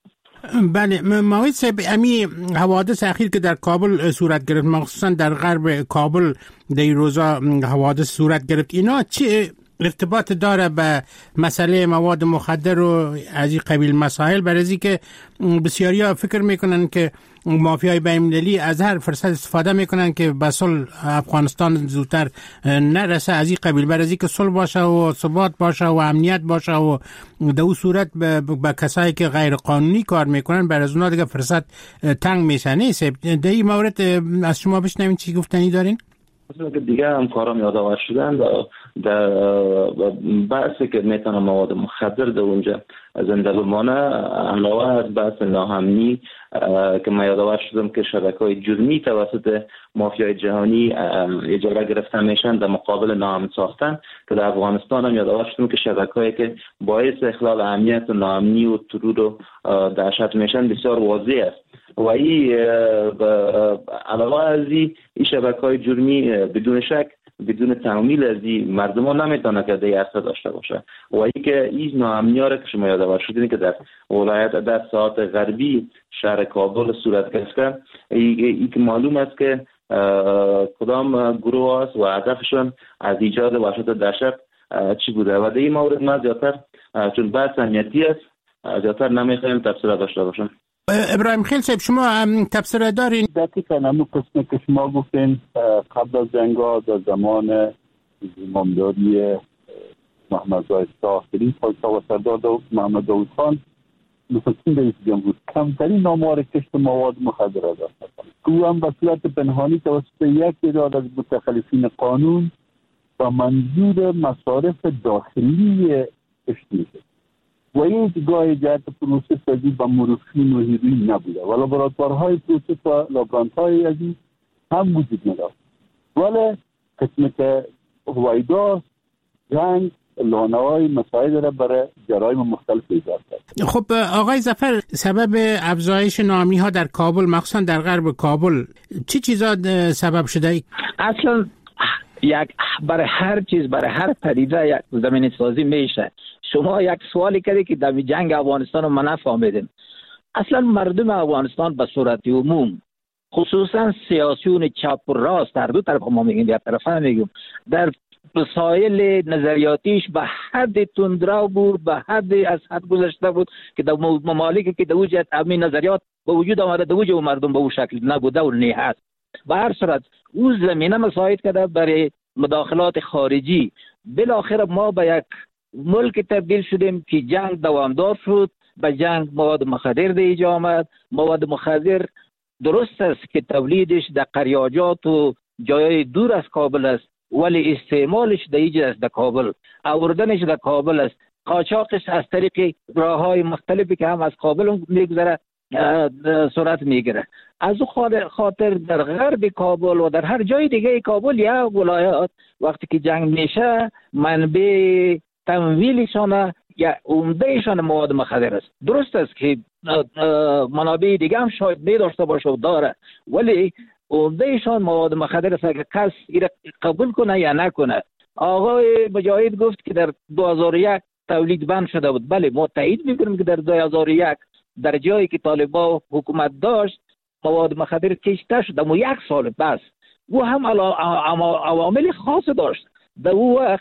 بله موید صاحب، امی حوادث اخیر که در کابل صورت گرفت، مخصوصا در غرب کابل در این روزا حوادث صورت گرفت، اینا چه ارتباط داره به مسئله مواد مخدر و از این قبیل مسائل؟ برای از که بسیاری ها فکر میکنن که مافیای بین‌المللی از هر فرصت استفاده میکنن که به صلح افغانستان زودتر نرسه از این قبیل، برای از که صلح باشه و ثبات باشه و امنیت باشه و در اون صورت به کسایی که غیر قانونی کار میکنن برای از اونا دیگه فرصت تنگ میشه. نیست در این مورد از شما بشنوین چی گفتنی دارین؟ که دیگه همکارام یادآور شدن در بحثی که میتونه مواد مخدر در اونجا زنده بمانه، علاوه از بحث ناامنی که من یادآور شدم که شبکه‌های جرمی توسط مافیای جهانی اجاره گرفته میشن در مقابل ناامن ساختن، که در افغانستان هم یادآور شدم که شبکه‌ای که باعث اخلال امنیت و ناامنی و ترور و دهشت میشن بسیار واضح است و این علاوه از این شبکه‌های جرمی بدون شک بدون تعمیل از این مردمان نمیتونه که در اثر داشته باشه و این که این ناامنی‌ها را که شما یادآور شدین که در ولایت در ساعت غربی شهر کابل صورت گرفته، این که معلوم است که کدام گروه است و هدفشون از ایجاد وحشت و دهشت چی بوده و در این مورد ما زیادتر چون بحث امنیتی است زیادتر نمیخوایم تفسیر داشته باشم. ابراهیم خیل صاحب، شما تفسیر دارین؟ دقیقاً همون قسمی که شما گفتین قبل از جنگا در زمان زمامداری محمد زاهد طاهری پادشاه و سردار محمد داود خان نخستین رئیس جمهور کمترین آمار کشت مواد مخدر داشت که او هم به صورت پنهانی توسط یک تعداد از متخلفین قانون و منظور مصارف داخلی کشت میشه و این گاهی جهت پروسه سازی با مورفین و هیروئین نبوده و لابراتوارهای پروسه و لابرانت‌های از این هم وجود نداشت. ولی قسمت هوایدا جنگ لانه‌های مسائل را برای جرایم مختلف ایجاد کرد. خب آقای ظفر، سبب افزایش ناامنی‌ها در کابل مخصوصا در غرب کابل چی چیزا سبب شده؟ اصلا برای هر چیز، برای هر پدیده یک زمین سازی میشه. شما یک سوالی کردی که در جنگ افغانستان رو ما نفهمیدیم. اصلا مردم افغانستان به صورت عموم، خصوصا سیاسیون چپ و راست، در دو طرف ما میگیم، یک طرف هم میگیم، در مسائل نظریاتیش به حد تندرو بود، به حد از حد گذشته بود که در ممالکی که در وجود همین نظریات به وجود آمده در وجود مردم به اون شکل نبوده و نه هست. به هر صورت اون زمینه مساعد کرده برای مداخلات خارجی. بالاخره ما به یک ملک تبدیل شدیم که جنگ دوامدار شد. به جنگ مواد مخدر دیجا آمد. مواد مخدر درست است که تولیدش در قریاجات و جای دور از کابل است، ولی استعمالش در اینجا است، در کابل. آوردنش در کابل است. قاچاقش از طریق راه‌های مختلفی که هم از کابل میگذره صورت میگیره. از اون خاطر در غرب کابل و در هر جای دیگه کابل یا ولایات وقتی که جنگ میشه منبع تمویلشان یا عمدهشان مواد مخدر است. درست است که منابع دیگه هم شاید نداشته باشه و داره، ولی عمدهشان مواد مخدر است. اگر کس ایره قبول کنه یا نکنه. آقای مجاهد گفت که در 2001 تولید بند شده بود. بله، ما تایید میکنیم که در 2001 در جایی که طالبان حکومت داشت مواد مخدر کشته شد، اما یک سال بس. او هم عوامل خاص داشت. در او وقت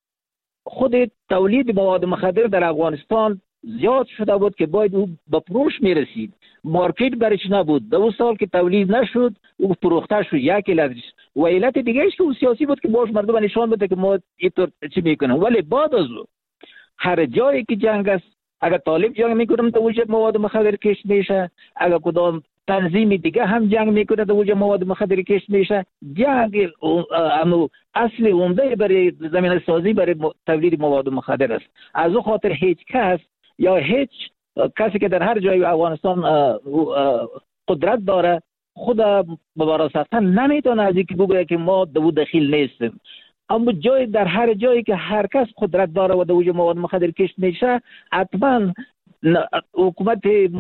خود تولید مواد مخدر در افغانستان زیاد شده بود که باید او به فروش میرسید. مارکت برش نبود. در اون سال که تولید نشد او فروخته شد. یک علتش و علت دیگه که او سیاسی بود که باش مردم نشان بده که ما اینطور چی میکنیم. ولی بعد از او هر جایی که جنگ است، اگر طالب جنگ میکنه در وجود مواد مخدر کش میشه، اگر کدام تنظیم دیگه هم جنگ میکنه در وجود مواد مخدر کش میشه. جنگ اصل عمده برای زمین سازی برای تولید مواد مخدر است. از اون خاطر هیچ کس یا هیچ کسی که در هر جای افغانستان قدرت داره خود مبارزاتا نمیتونه از اینکه بگه که ما دو دخیل نیستیم. اما در هر جایی که هر کس قدرت داره و در وجود مواد مخدر کش میشه، حتما حکومت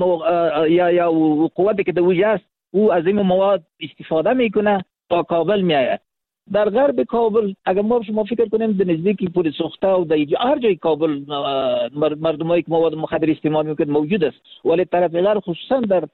یا قوتی که در وجود است او از این مواد استفاده میکنه تا کابل میآید. در غرب کابل اگر ما شما فکر کنیم در نزدیکی پول سوخته و در هر جای کابل مردمایی که مواد مخدر استعمال میکنه موجود است، ولی طرف غرب خصوصا در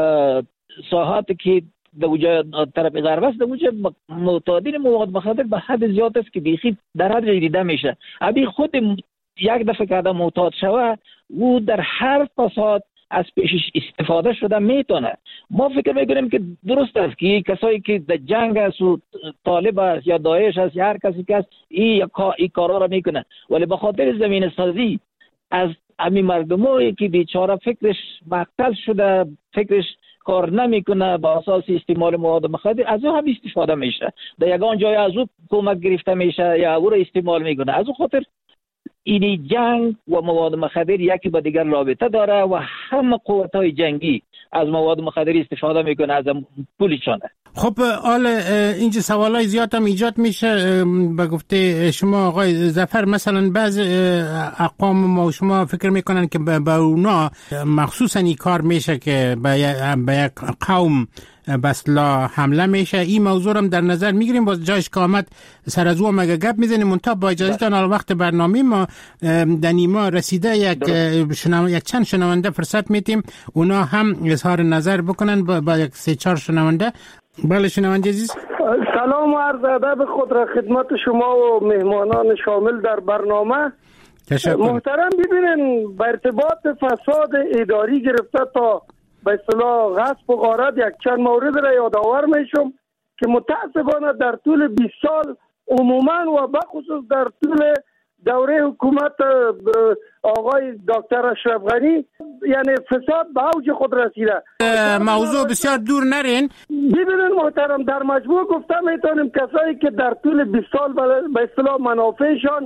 ساحاتی که در وجود طرف غرب است در وجود معتادین مواد مخدر به حد زیاد است که بیخی در هر جای دیده میشه. ابی خود یک دفعه که آدم معتاد شوه او در هر فساد از پیشش استفاده شده میتونه. ما فکر میکنیم که درست است که کسایی که در جنگ است و طالب است یا داعش است یا هر کسی که است این کارا را میکنه، ولی به خاطر زمین سازی از همین مردمایی که بیچاره فکرش مقتل شده، فکرش کار نمیکنه با اساس استعمال مواد مخدر، از او هم استفاده میشه. در یگان جای از او کمک گرفته میشه یا او را استعمال میکنه. از او خاطر این جنگ و مواد مخدر یکی با دیگر رابطه داره و همه قوت‌های جنگی از مواد مخدر استفاده میکنه از پولشانه. خب حالا اینجا سوالای زیاد هم ایجاد میشه. به گفته شما آقای ظفر، مثلا بعض اقوام ما شما فکر میکنن که به اونا مخصوصا این کار میشه که به یک قوم بسلا حمله میشه. این موضوع هم در نظر میگیریم، باز جایش که آمد سر از او مگه گپ میزنیم. منتها با اجازهتان حال وقت برنامه ما در نیما رسیده، یک چند شنونده فرصت میتیم اونا هم اظهار نظر بکنن با یک 3-4 شنونده. بله شنونده عزیز، سلام و عرض ادب خود را خدمت شما و مهمانان شامل در برنامه. محترم، ببینین به ارتباط فساد اداری گرفته تا به اصطلاح غصب و غارت یک چند مورد را یادآور میشم که متاسفانه در طول 20 سال عموما و بخصوص در طول دوره حکومت آقای دکتر اشرف غنی یعنی فساد به اوج خود رسیده. موضوع بسیار دور نرین. ببینید محترم، در مجموع گفته میتونیم کسایی که در طول 20 سال به اصطلاح منافعشان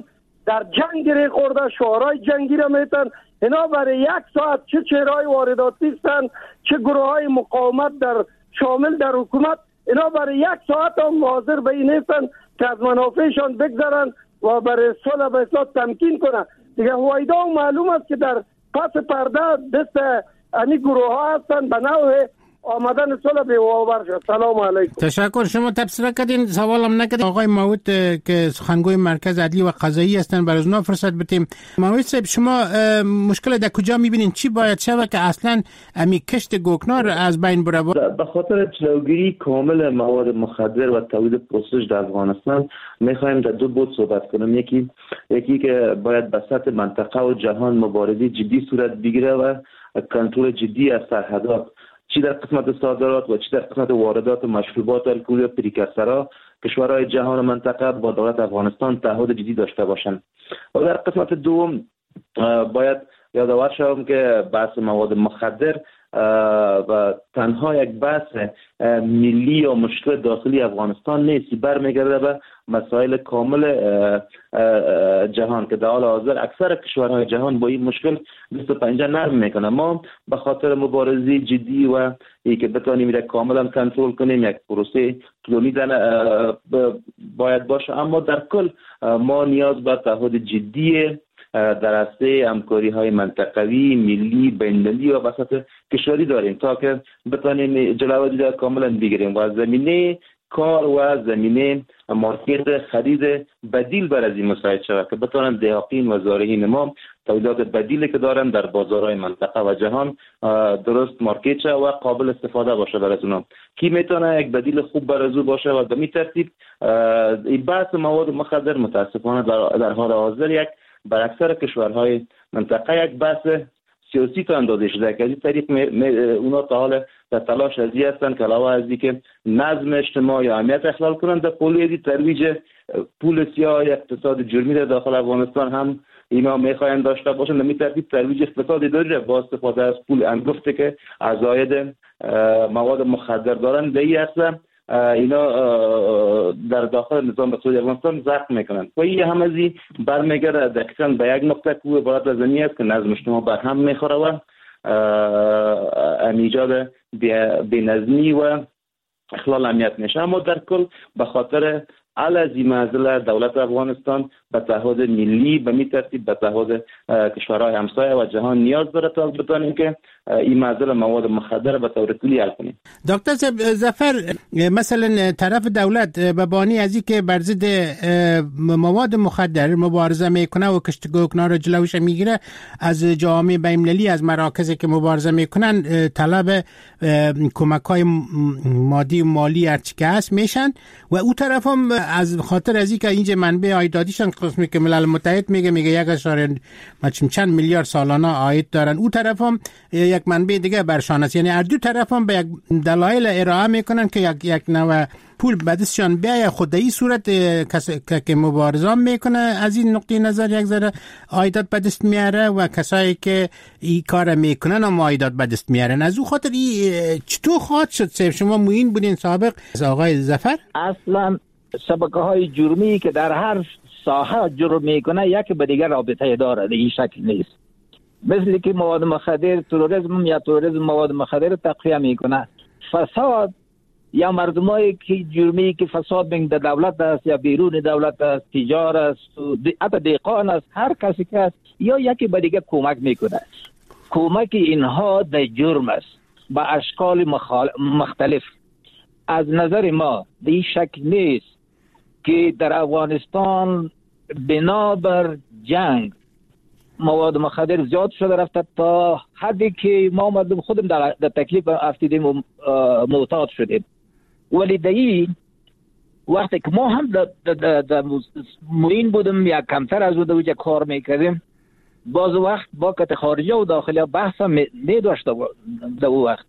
در جنگ گره خورده، شعارهای جنگی را میتن. اینا برای 1 ساعت چه چهرهای وارداتی هستند، چه گروه های مقاومت در شامل در حکومت، اینا برای 1 ساعت هم حاضر به این نیستن که از منافعشان بگذرن و برای صلح به اصلاح تمکین کنن. دیگه هویدا معلوم است که در پس پرده دست این گروه ها هستن به نوع آمدن صلح به واور شد. سلام علیکم. تشکر. شما تبصره کردین، سوالم نکردین. آقای ماوت که سخنگوی مرکز عدلی و قضایی هستن، برای اونا فرصت بدیم. ماوت صاحب، شما مشکل در کجا میبینین؟ چی باید شود که اصلا امی کشت گوکنار از بین بره؟ به خاطر جلوگیری کامل مواد مخدر و تولید پرسش در افغانستان میخوایم در 2 بود صحبت کنیم. یکی که باید به سطح منطقه و جهان مبارزه جدی صورت بگیره و کنترل جدی از سرحدات، چی در قسمت صادرات و چی در قسمت واردات و مشروبات الکلی و پریکرسرها، کشورهای جهان و منطقه با دولت افغانستان تعهد جدی داشته باشند. و در قسمت دوم باید یادآور شوم که بحث مواد مخدر و تنها یک بحث ملی و مشکل داخلی افغانستان نیست، برمیگرده به مسائل کامل جهان که در حال حاضر اکثر کشورهای جهان با این مشکل 25 نرم میکنه. ما به خاطر مبارزه جدی و ای که بتونیم را کاملا کنترل کنیم یک پروسه طولانی باید باشه، اما در کل ما نیاز به تعهد جدی در راسته همکاری های منطقوی، ملی، بین‌المللی و وسط کشوری داریم تا که بتونیم جلوی را کاملا بگیریم و زمینه کار و زمینه مارکت خرید بدیل بر از این مساعد شود که بتونن دهقین و زارعین ما تولیدات بدیلی که دارن در بازارهای منطقه و جهان درست مارکت شود و قابل استفاده باشه بر از اونها. کی میتونه یک بدیل خوب بر از او باشه و به این ترتیب این بحث مواد مخدر متاسفانه در حال حاضر یک بر اکثر کشورهای منطقه یک بحث سیاسی تا اندازه شده که از این طریق اونا تا حال در تلاش ازی هستن که علاوه از این که نظم اجتماعی یا امنیت اخلال کنند در پولی ترویج پول سیاه اقتصاد جرمی در داخل افغانستان هم اینا میخواین داشته باشن. در ترتیب ترویج اقتصاد اداری با استفاده از پول انگفته که عزاید مواد مخدر دارن به این اصلا اینا در داخل نظام اقتصادی افغانستان ضبط میکنن و این هم ازی برمیگرده دقیقاً به یک نقطه که عبارت از این است که نظم اجتماعی بر هم میخوره و ایجاد بی‌نظمی و اخلال امنیت میشه. اما در کل به خاطر علاوه معضله دولت افغانستان به تعهد ملی به می ترتیب به تعهد کشورهای همسایه و جهان نیاز داره تا بتونیم که این معضله مواد مخدر به طور کلی حل کنیم. دکتر ظفر، مثلا طرف دولت به بانی از اینکه بر ضد مواد مخدر مبارزه میکنه و کشت گوکنار رو جلوش میگیره، از جامعه بین‌المللی از مراکزی که مبارزه میکنن طلب کمک‌های مادی و مالی هرچی که هست میشن و او طرف هم از خاطر از اینکه اینجا منبع عایداتیشان قسمی که ملل متحد میگه 1 چند میلیارد سالانه عاید دارن، او طرف هم یک منبع دیگه برشان است. یعنی هر دو طرف هم به یک دلایل ارائه میکنن که یک نوع پول به دستشان بیاید. خود در این صورت که مبارزان میکنه از این نقطه نظر یک ذره عایدات به دست میاره و کسایی که این کار میکنن هم عایدات به دست میارن. از او خاطر چطور خواهد شد؟ شما معین بودین سابق آقای ظفر؟ اصلا شبکه های جرمی که در هر ساحه جرم میکنه یک به دیگر رابطه داره، این شکل نیست. مثل که مواد مخدر تروریسم یا تروریسم مواد مخدر تقویه میکنه، فساد یا مردمایی که جرمی که فساد بین در دولت است یا بیرون دولت است، تجار است، حتی دهقان است، هر کسی که است یا یکی به دیگه کمک میکنه. کمک اینها در جرم است با اشکال مختلف. از نظر ما این شکل نیست که در افغانستان بنابر جنگ مواد مخدر زیاد شده رفته تا حدی که ما مردم خودم در تکلیف افتیدیم و معتاد شدیم. ولی در وقتی که ما هم در معین بودیم یا کمتر از او در کار میکردیم، باز وقت با کت خارجه و داخلی بحث هم میداشته در او وقت.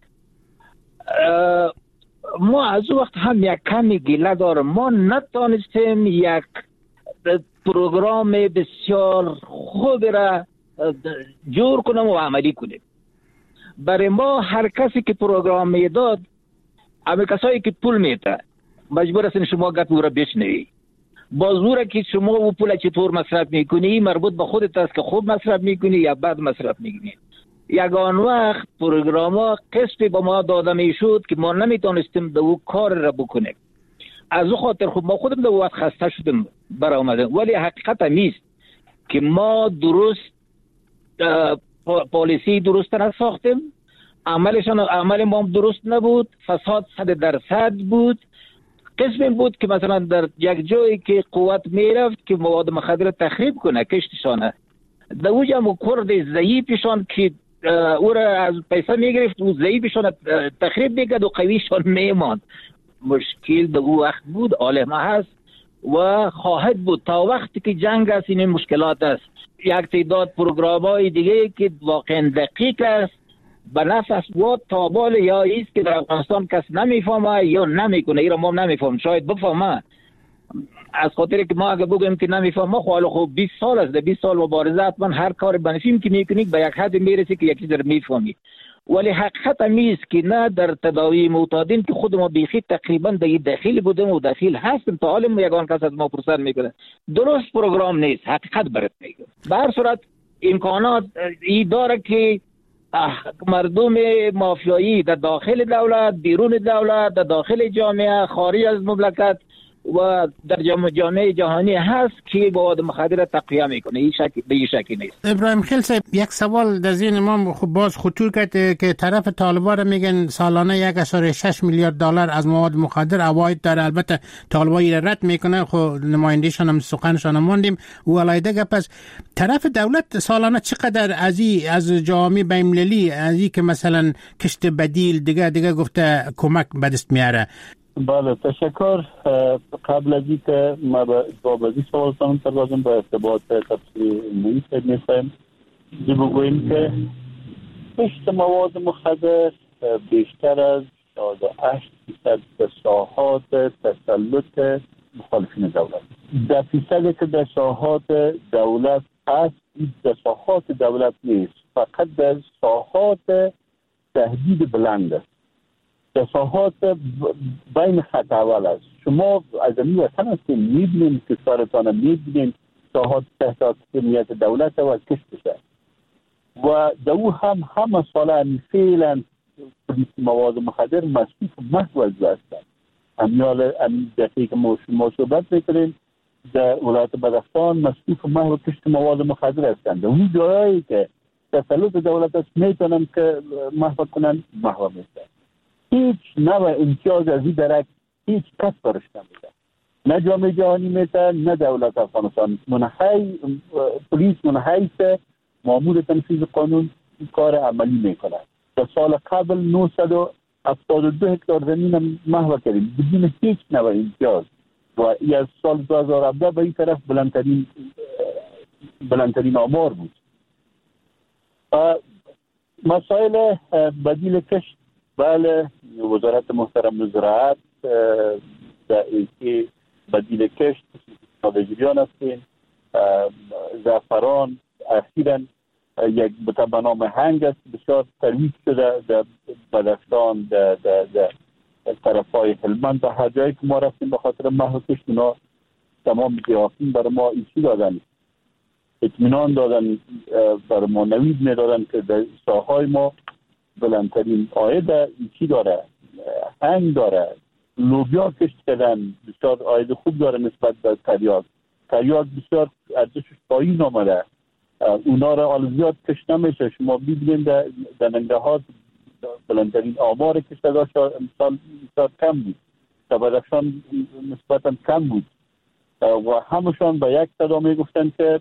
ما از او وقت هم یک کمی گله دارم، ما نتانستیم یک پروگرام بسیار خوب را جور کنم و عملی کنیم. برای ما هر کسی که پروگرام میداد، همه کسایی که پول میده مجبور هستین شما گپ او را بشنوی. با زوره که شما او پول چطور مصرف میکنی مربوط به خودت است که خوب مصرف میکنی یا بد مصرف میکنی. یگان وقت پروگراما قسطی به ما داده میشد که ما نمیتونستیم دو کار را بکنیم. از او خاطر خود ما خودم دو وقت خسته شدیم برآمدیم. ولی حقیقت نیست که ما درست پالیسی درست نساختیم. عمل ما درست نبود. فساد 100% بود. قسم بود که مثلا در یک جایی که قوت میرفت که مواد مخدر تخریب کنه کشتشانه، در اوجا کرد ضعیفشان که او را از پیسه میگرفت و ضعیفشان تخریب میکرد و قویشان میماند. مشکل در او وقت بود، عالمه هست و خواهد بود تا وقتی که جنگ است. این مشکلات است. یک تعداد پروگرام های دیگه که واقعا دقیق است به نفع اسواد تابال یا ایست که در افغانستان کس نمیفهمه یا نمیکنه. ایرا ما نمیفهم، شاید بفهمه. از خاطر که ما اگه بگیم که نمیفهمه خب 20 سال است، 20 سال مبارزه حتما هر کار بنفیم که میکنید به یک حد میرسی که یکی در میفهمی. ولی حقیقت میست که نه در تداوی معتادین که خود ما بیخی تقریبا در داخل بودیم و داخل هستیم تا حال یگان کس از ما پرسر میکنه. درست پروگرام نیست، حقیقت برات میگم. به هر صورت امکانات ای داره که مردم مافیایی در داخل دولت، بیرون دولت، در داخل جامعه، خارج از مملکت و در جامعه جهانی هست که مواد مخدر تقویه میکنه. این شکی نیست. ابراهیم خیل صاحب، یک سوال در ذهن ما باز خطور کرد که طرف طالبان میگن سالانه 1.6 میلیارد دلار از مواد مخدر عواید داره. البته طالبان رد میکنه، خب نمایندهشان هم سخنشان ماندیم و علایده گپ است. طرف دولت سالانه چقدر از جامعه بین‌المللی از که مثلا کشت بدیل دیگه گفته کمک به دست میاره؟ بله تشکر. قبل از اینکه ما به جواب از این سوالتان پردازم با ارتباط تفصیلی میخوایم بگوییم که کشت مواد مخدر بیشتر از 68% ساحات تسلط مخالفین دولت. 10% که در ساحات دولت هست، این در ساحات دولت نیست، فقط در ساحات تهدید بلند است. ساحات بین خط اول است. شما از این وطن هستیم، میبینیم که کشورتان میبینیم ساحات تحت حاکمیت دولت و کشتش است و دو همه ساله فعلا پلیس مواد مخدر مصروف محو هستند. امیال دقیق ما صحبت میکنیم در ولایت بدخشان مصروف محو کشت مواد مخدر هستند. اون جایی که تسلط دولت است میتونن که محو کنن محو میشن. هیچ نوع امتیاز از این درک هیچ کس برش نمیده، نه جامعه جهانی میده نه دولت افغانستان. پلیس منحیث مامور تنفیذ قانون این کار عملی میکنه. در سال قبل 972 هکتار زمین محو کردیم بدون هیچ نوع امتیاز و این از سال 2017 به این طرف بلندترین آمار بود. مسائل بدیل کشت، بله وزارت محترم زراعت در اینکه بدیل کشت نادجریان هستین. زعفران اخیراً یک به نام هنگ است بسیار ترویج شده در بدخشان، در طرفای هلمند، در هر جایی که ما رفتیم به خاطر محو کشت اینا تمام دیافین برای ما ایچی دادن، اطمینان دادن، برای ما نوید میدادن که در ساحای ما بلندترین عاید ایچی داره، هنگ داره، لوبیا کشت کردن بسیار عاید خوب داره نسبت به تریاک بسیار ارزشش پایین آمده. اونا را حال زیاد کشت نمیشه. شما ببینید در ننگرهار بلندترین آمار کشت داشت امسال کم بود، در بدخشان نسبتا کم بود و همشان به یک صدا میگفتن که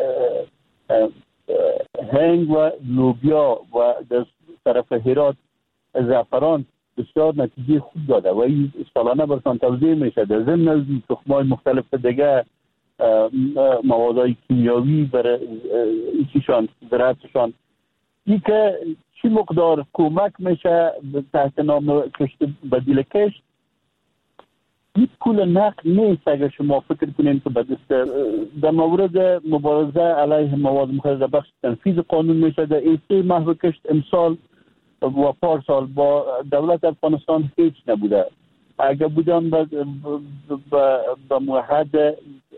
هنگ و لوبیا و در طرف هرات زعفران بسیار نتیجه خوب داده و این سالانه برشان توزیع میشه. در ضمن از تخم‌های مختلف دیگه، موادهای کیمیاوی برای ایشان زراعتشان، این که چی مقدار کمک میشه تحت نام کشت بدیل کشت، این پول نقد نیست. اگر شما فکر کنین که در مورد مبارزه علیه مواد مخدر بخش تنفیذ قانون میشه در ایسی محو کشت امسال و پارسال با دولت افغانستان هیچ نبوده. اگر بودم به موحد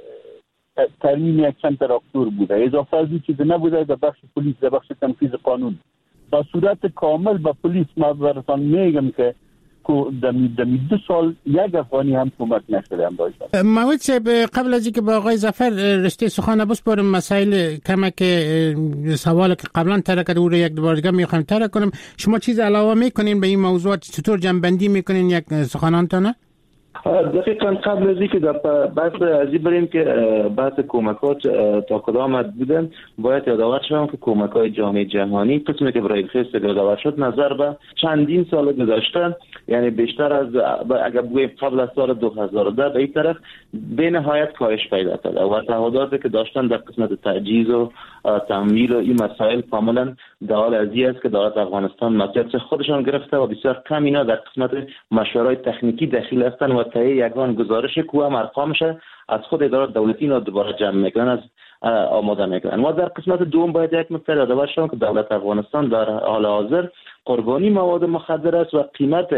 ترمیم یک چند تراکتور بوده، اضافه از این چیز نبوده در بخش پلیس، در بخش تنفیذ قانون. با صورت کامل به پلیس ما براتون میگم که دمی 2 سال یک افغانی هم کمک نشده هم داشت. موعود صاحب، قبل از اینکه با آقای ظفر رشته سخن بسپارم، مسائل کمک سوال که قبلا ترک او رو یک بار دیگه میخوام ترک کنم، شما چیز علاوه میکنین به این موضوعات؟ چطور جنبندی میکنین یک سخنانتانه؟ دقیقاً قبل از اینکه در بحث ازی بریم که بحث کمکات تا کدام حد بودن، باید یادآور شوم که کمک‌های جامعه جهانی قسمی که برای خیست یادآور شد نظر به چندین سال گذشته، یعنی بیشتر از اگر بگوییم قبل از سال 2010 به این طرف به نهایت کاهش پیدا کرده و تعهداتی که داشتن در قسمت تجهیز و تمویل و این مسائل کاملا در حال ازی است که دولت افغانستان مسئولیت خودشان گرفته و بسیار کم اینا در قسمت مشورای تکنیکی دخیل هستند و تهیه یگان گزارش کوه ارقامش از خود ادارات دولتی اینا دوباره جمع میکنن، از آماده میکنن. و در قسمت دوم باید یک نکته یادآور شوم که دولت افغانستان در حال حاضر قربانی مواد مخدر است و قیمت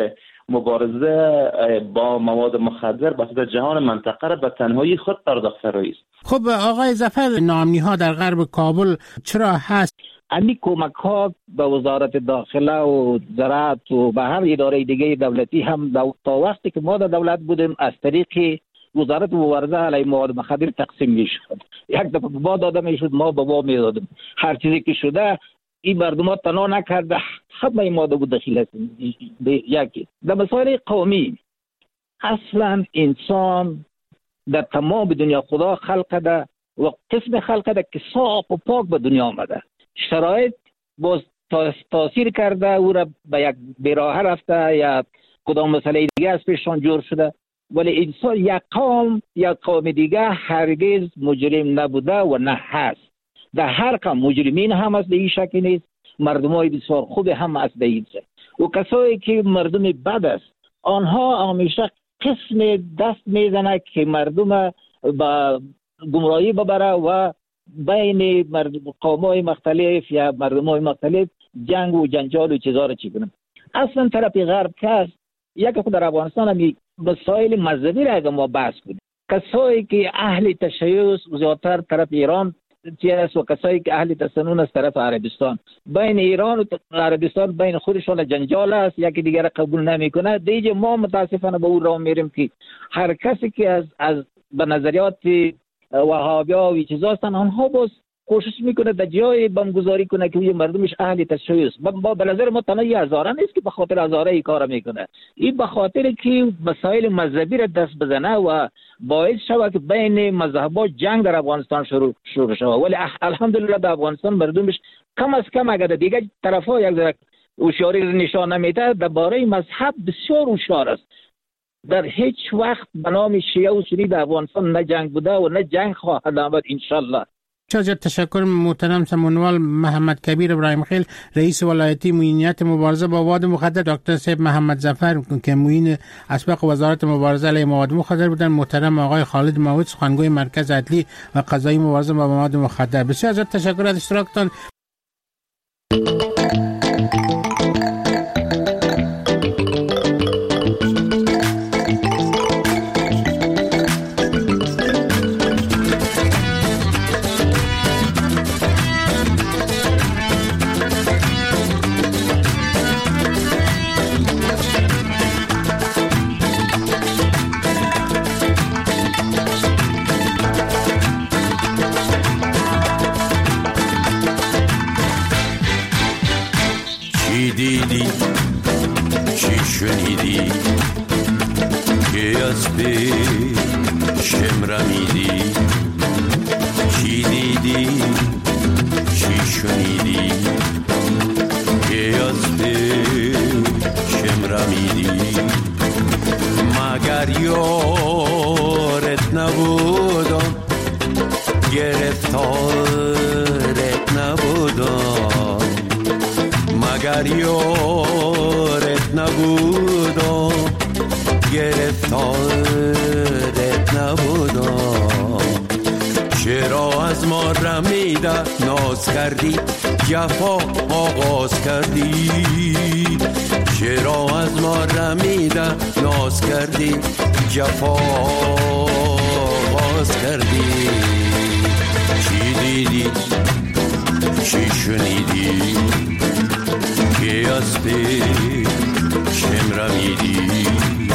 مبارزه با مواد مخدر بسیار جهان منطقه را به تنهایی خود پرداخته است. خب آقای ظفر، ناامنی ها در غرب کابل چرا هست؟ امی کمک ها به وزارت داخله و زراعت و به هر اداره دیگه دولتی هم تا وقتی که ما در دولت بودیم از طریق وزارت مبارزه علیه مواد مخدر تقسیم میشد. یک دفعه ما داده میشد، ما به ما میدادیم. هر چیزی که شده این مردم ها تنها نکرده، همه این ماده بود دخیل است. یکی در مسائل قومی، اصلا انسان در تمام دنیا خدا خلق ده و قسم خلق ده که صاف و پاک به دنیا آمده. شرایط باز تاثیر کرده او را به یک بیراه رفته یا کدام مسئله دیگه از پیششان جور شده، ولی انسان یک قوم دیگه هرگز مجرم نبوده و نه هست. در هر قوم مجرمین هم از این شکل نیست، مردمای بسیار خوب هم از این شکل. و کسایی که مردم بد است آنها همیشه قسم دست میزنه که مردم با گمراهی ببره و بین قومای مختلف یا مردمای مختلف جنگ و جنجال و چیزا رو چی کنن. اصلا طرف غرب کس یک خود در افغانستان هم مسائل مذهبی را اگر ما بحث کنیم، کسایی که اهل تشیع زیادتر طرف ایران است و کسایی که اهل تسنن از طرف عربستان، بین ایران و عربستان بین خودشان جنجال است، یکی دیگر را قبول نمیکنه. دیگه ما متاسفانه به اون راه میریم که هر کسی که از به نظریات وهابیا و چیزا هستن، آنها باز کوشش میکنه در جای بمگذاری کنه که مردمش اهل تشیع است. به نظر ما تنها هزاره نیست که به خاطر هزاره این کار میکنه، این به خاطر که مسائل مذهبی را دست بزنه و باعث شود که بین مذهب‌ها جنگ در افغانستان شروع شود. ولی الحمدلله در افغانستان مردمش کم از کم اگر دیگه طرفا یک ذره هوشیاری نشان نمیده، درباره مذهب بسیار هوشیار است. در هیچ وقت به نام شیعه و سنی در افغانستان نه جنگ بوده و نه جنگ خواهد آمد انشالله. تشکر محترم سمونوال محمد کبیر ابراهیم خیل، رئیس ولایتی معینیت مبارزه با مواد مخدر، دکتر صاحب محمد ظفر که معین اسبق وزارت مبارزه علیه مواد مخدر بودن، محترم آقای خالد موعود، سخنگوی مرکز عدلی و قضایی مبارزه با مواد مخدر. بسیار زیاد تشکر از اشتراکتان. دیدی چی شنیدی که از پیشم رمیدی، چی دیدی چی شنیدی که از پیشم رمیدی، مگر یارت نبودم گرفتارت نبودم، مگر یارت نبودم گرفتارت نبودم، چرا از ما رمیده ناز کردی جفا آغاز کردی چرا از ما رمیده ناز کردی جفا آغاز کردی چی دیدی چی شنیدی که از پیشم رمیدی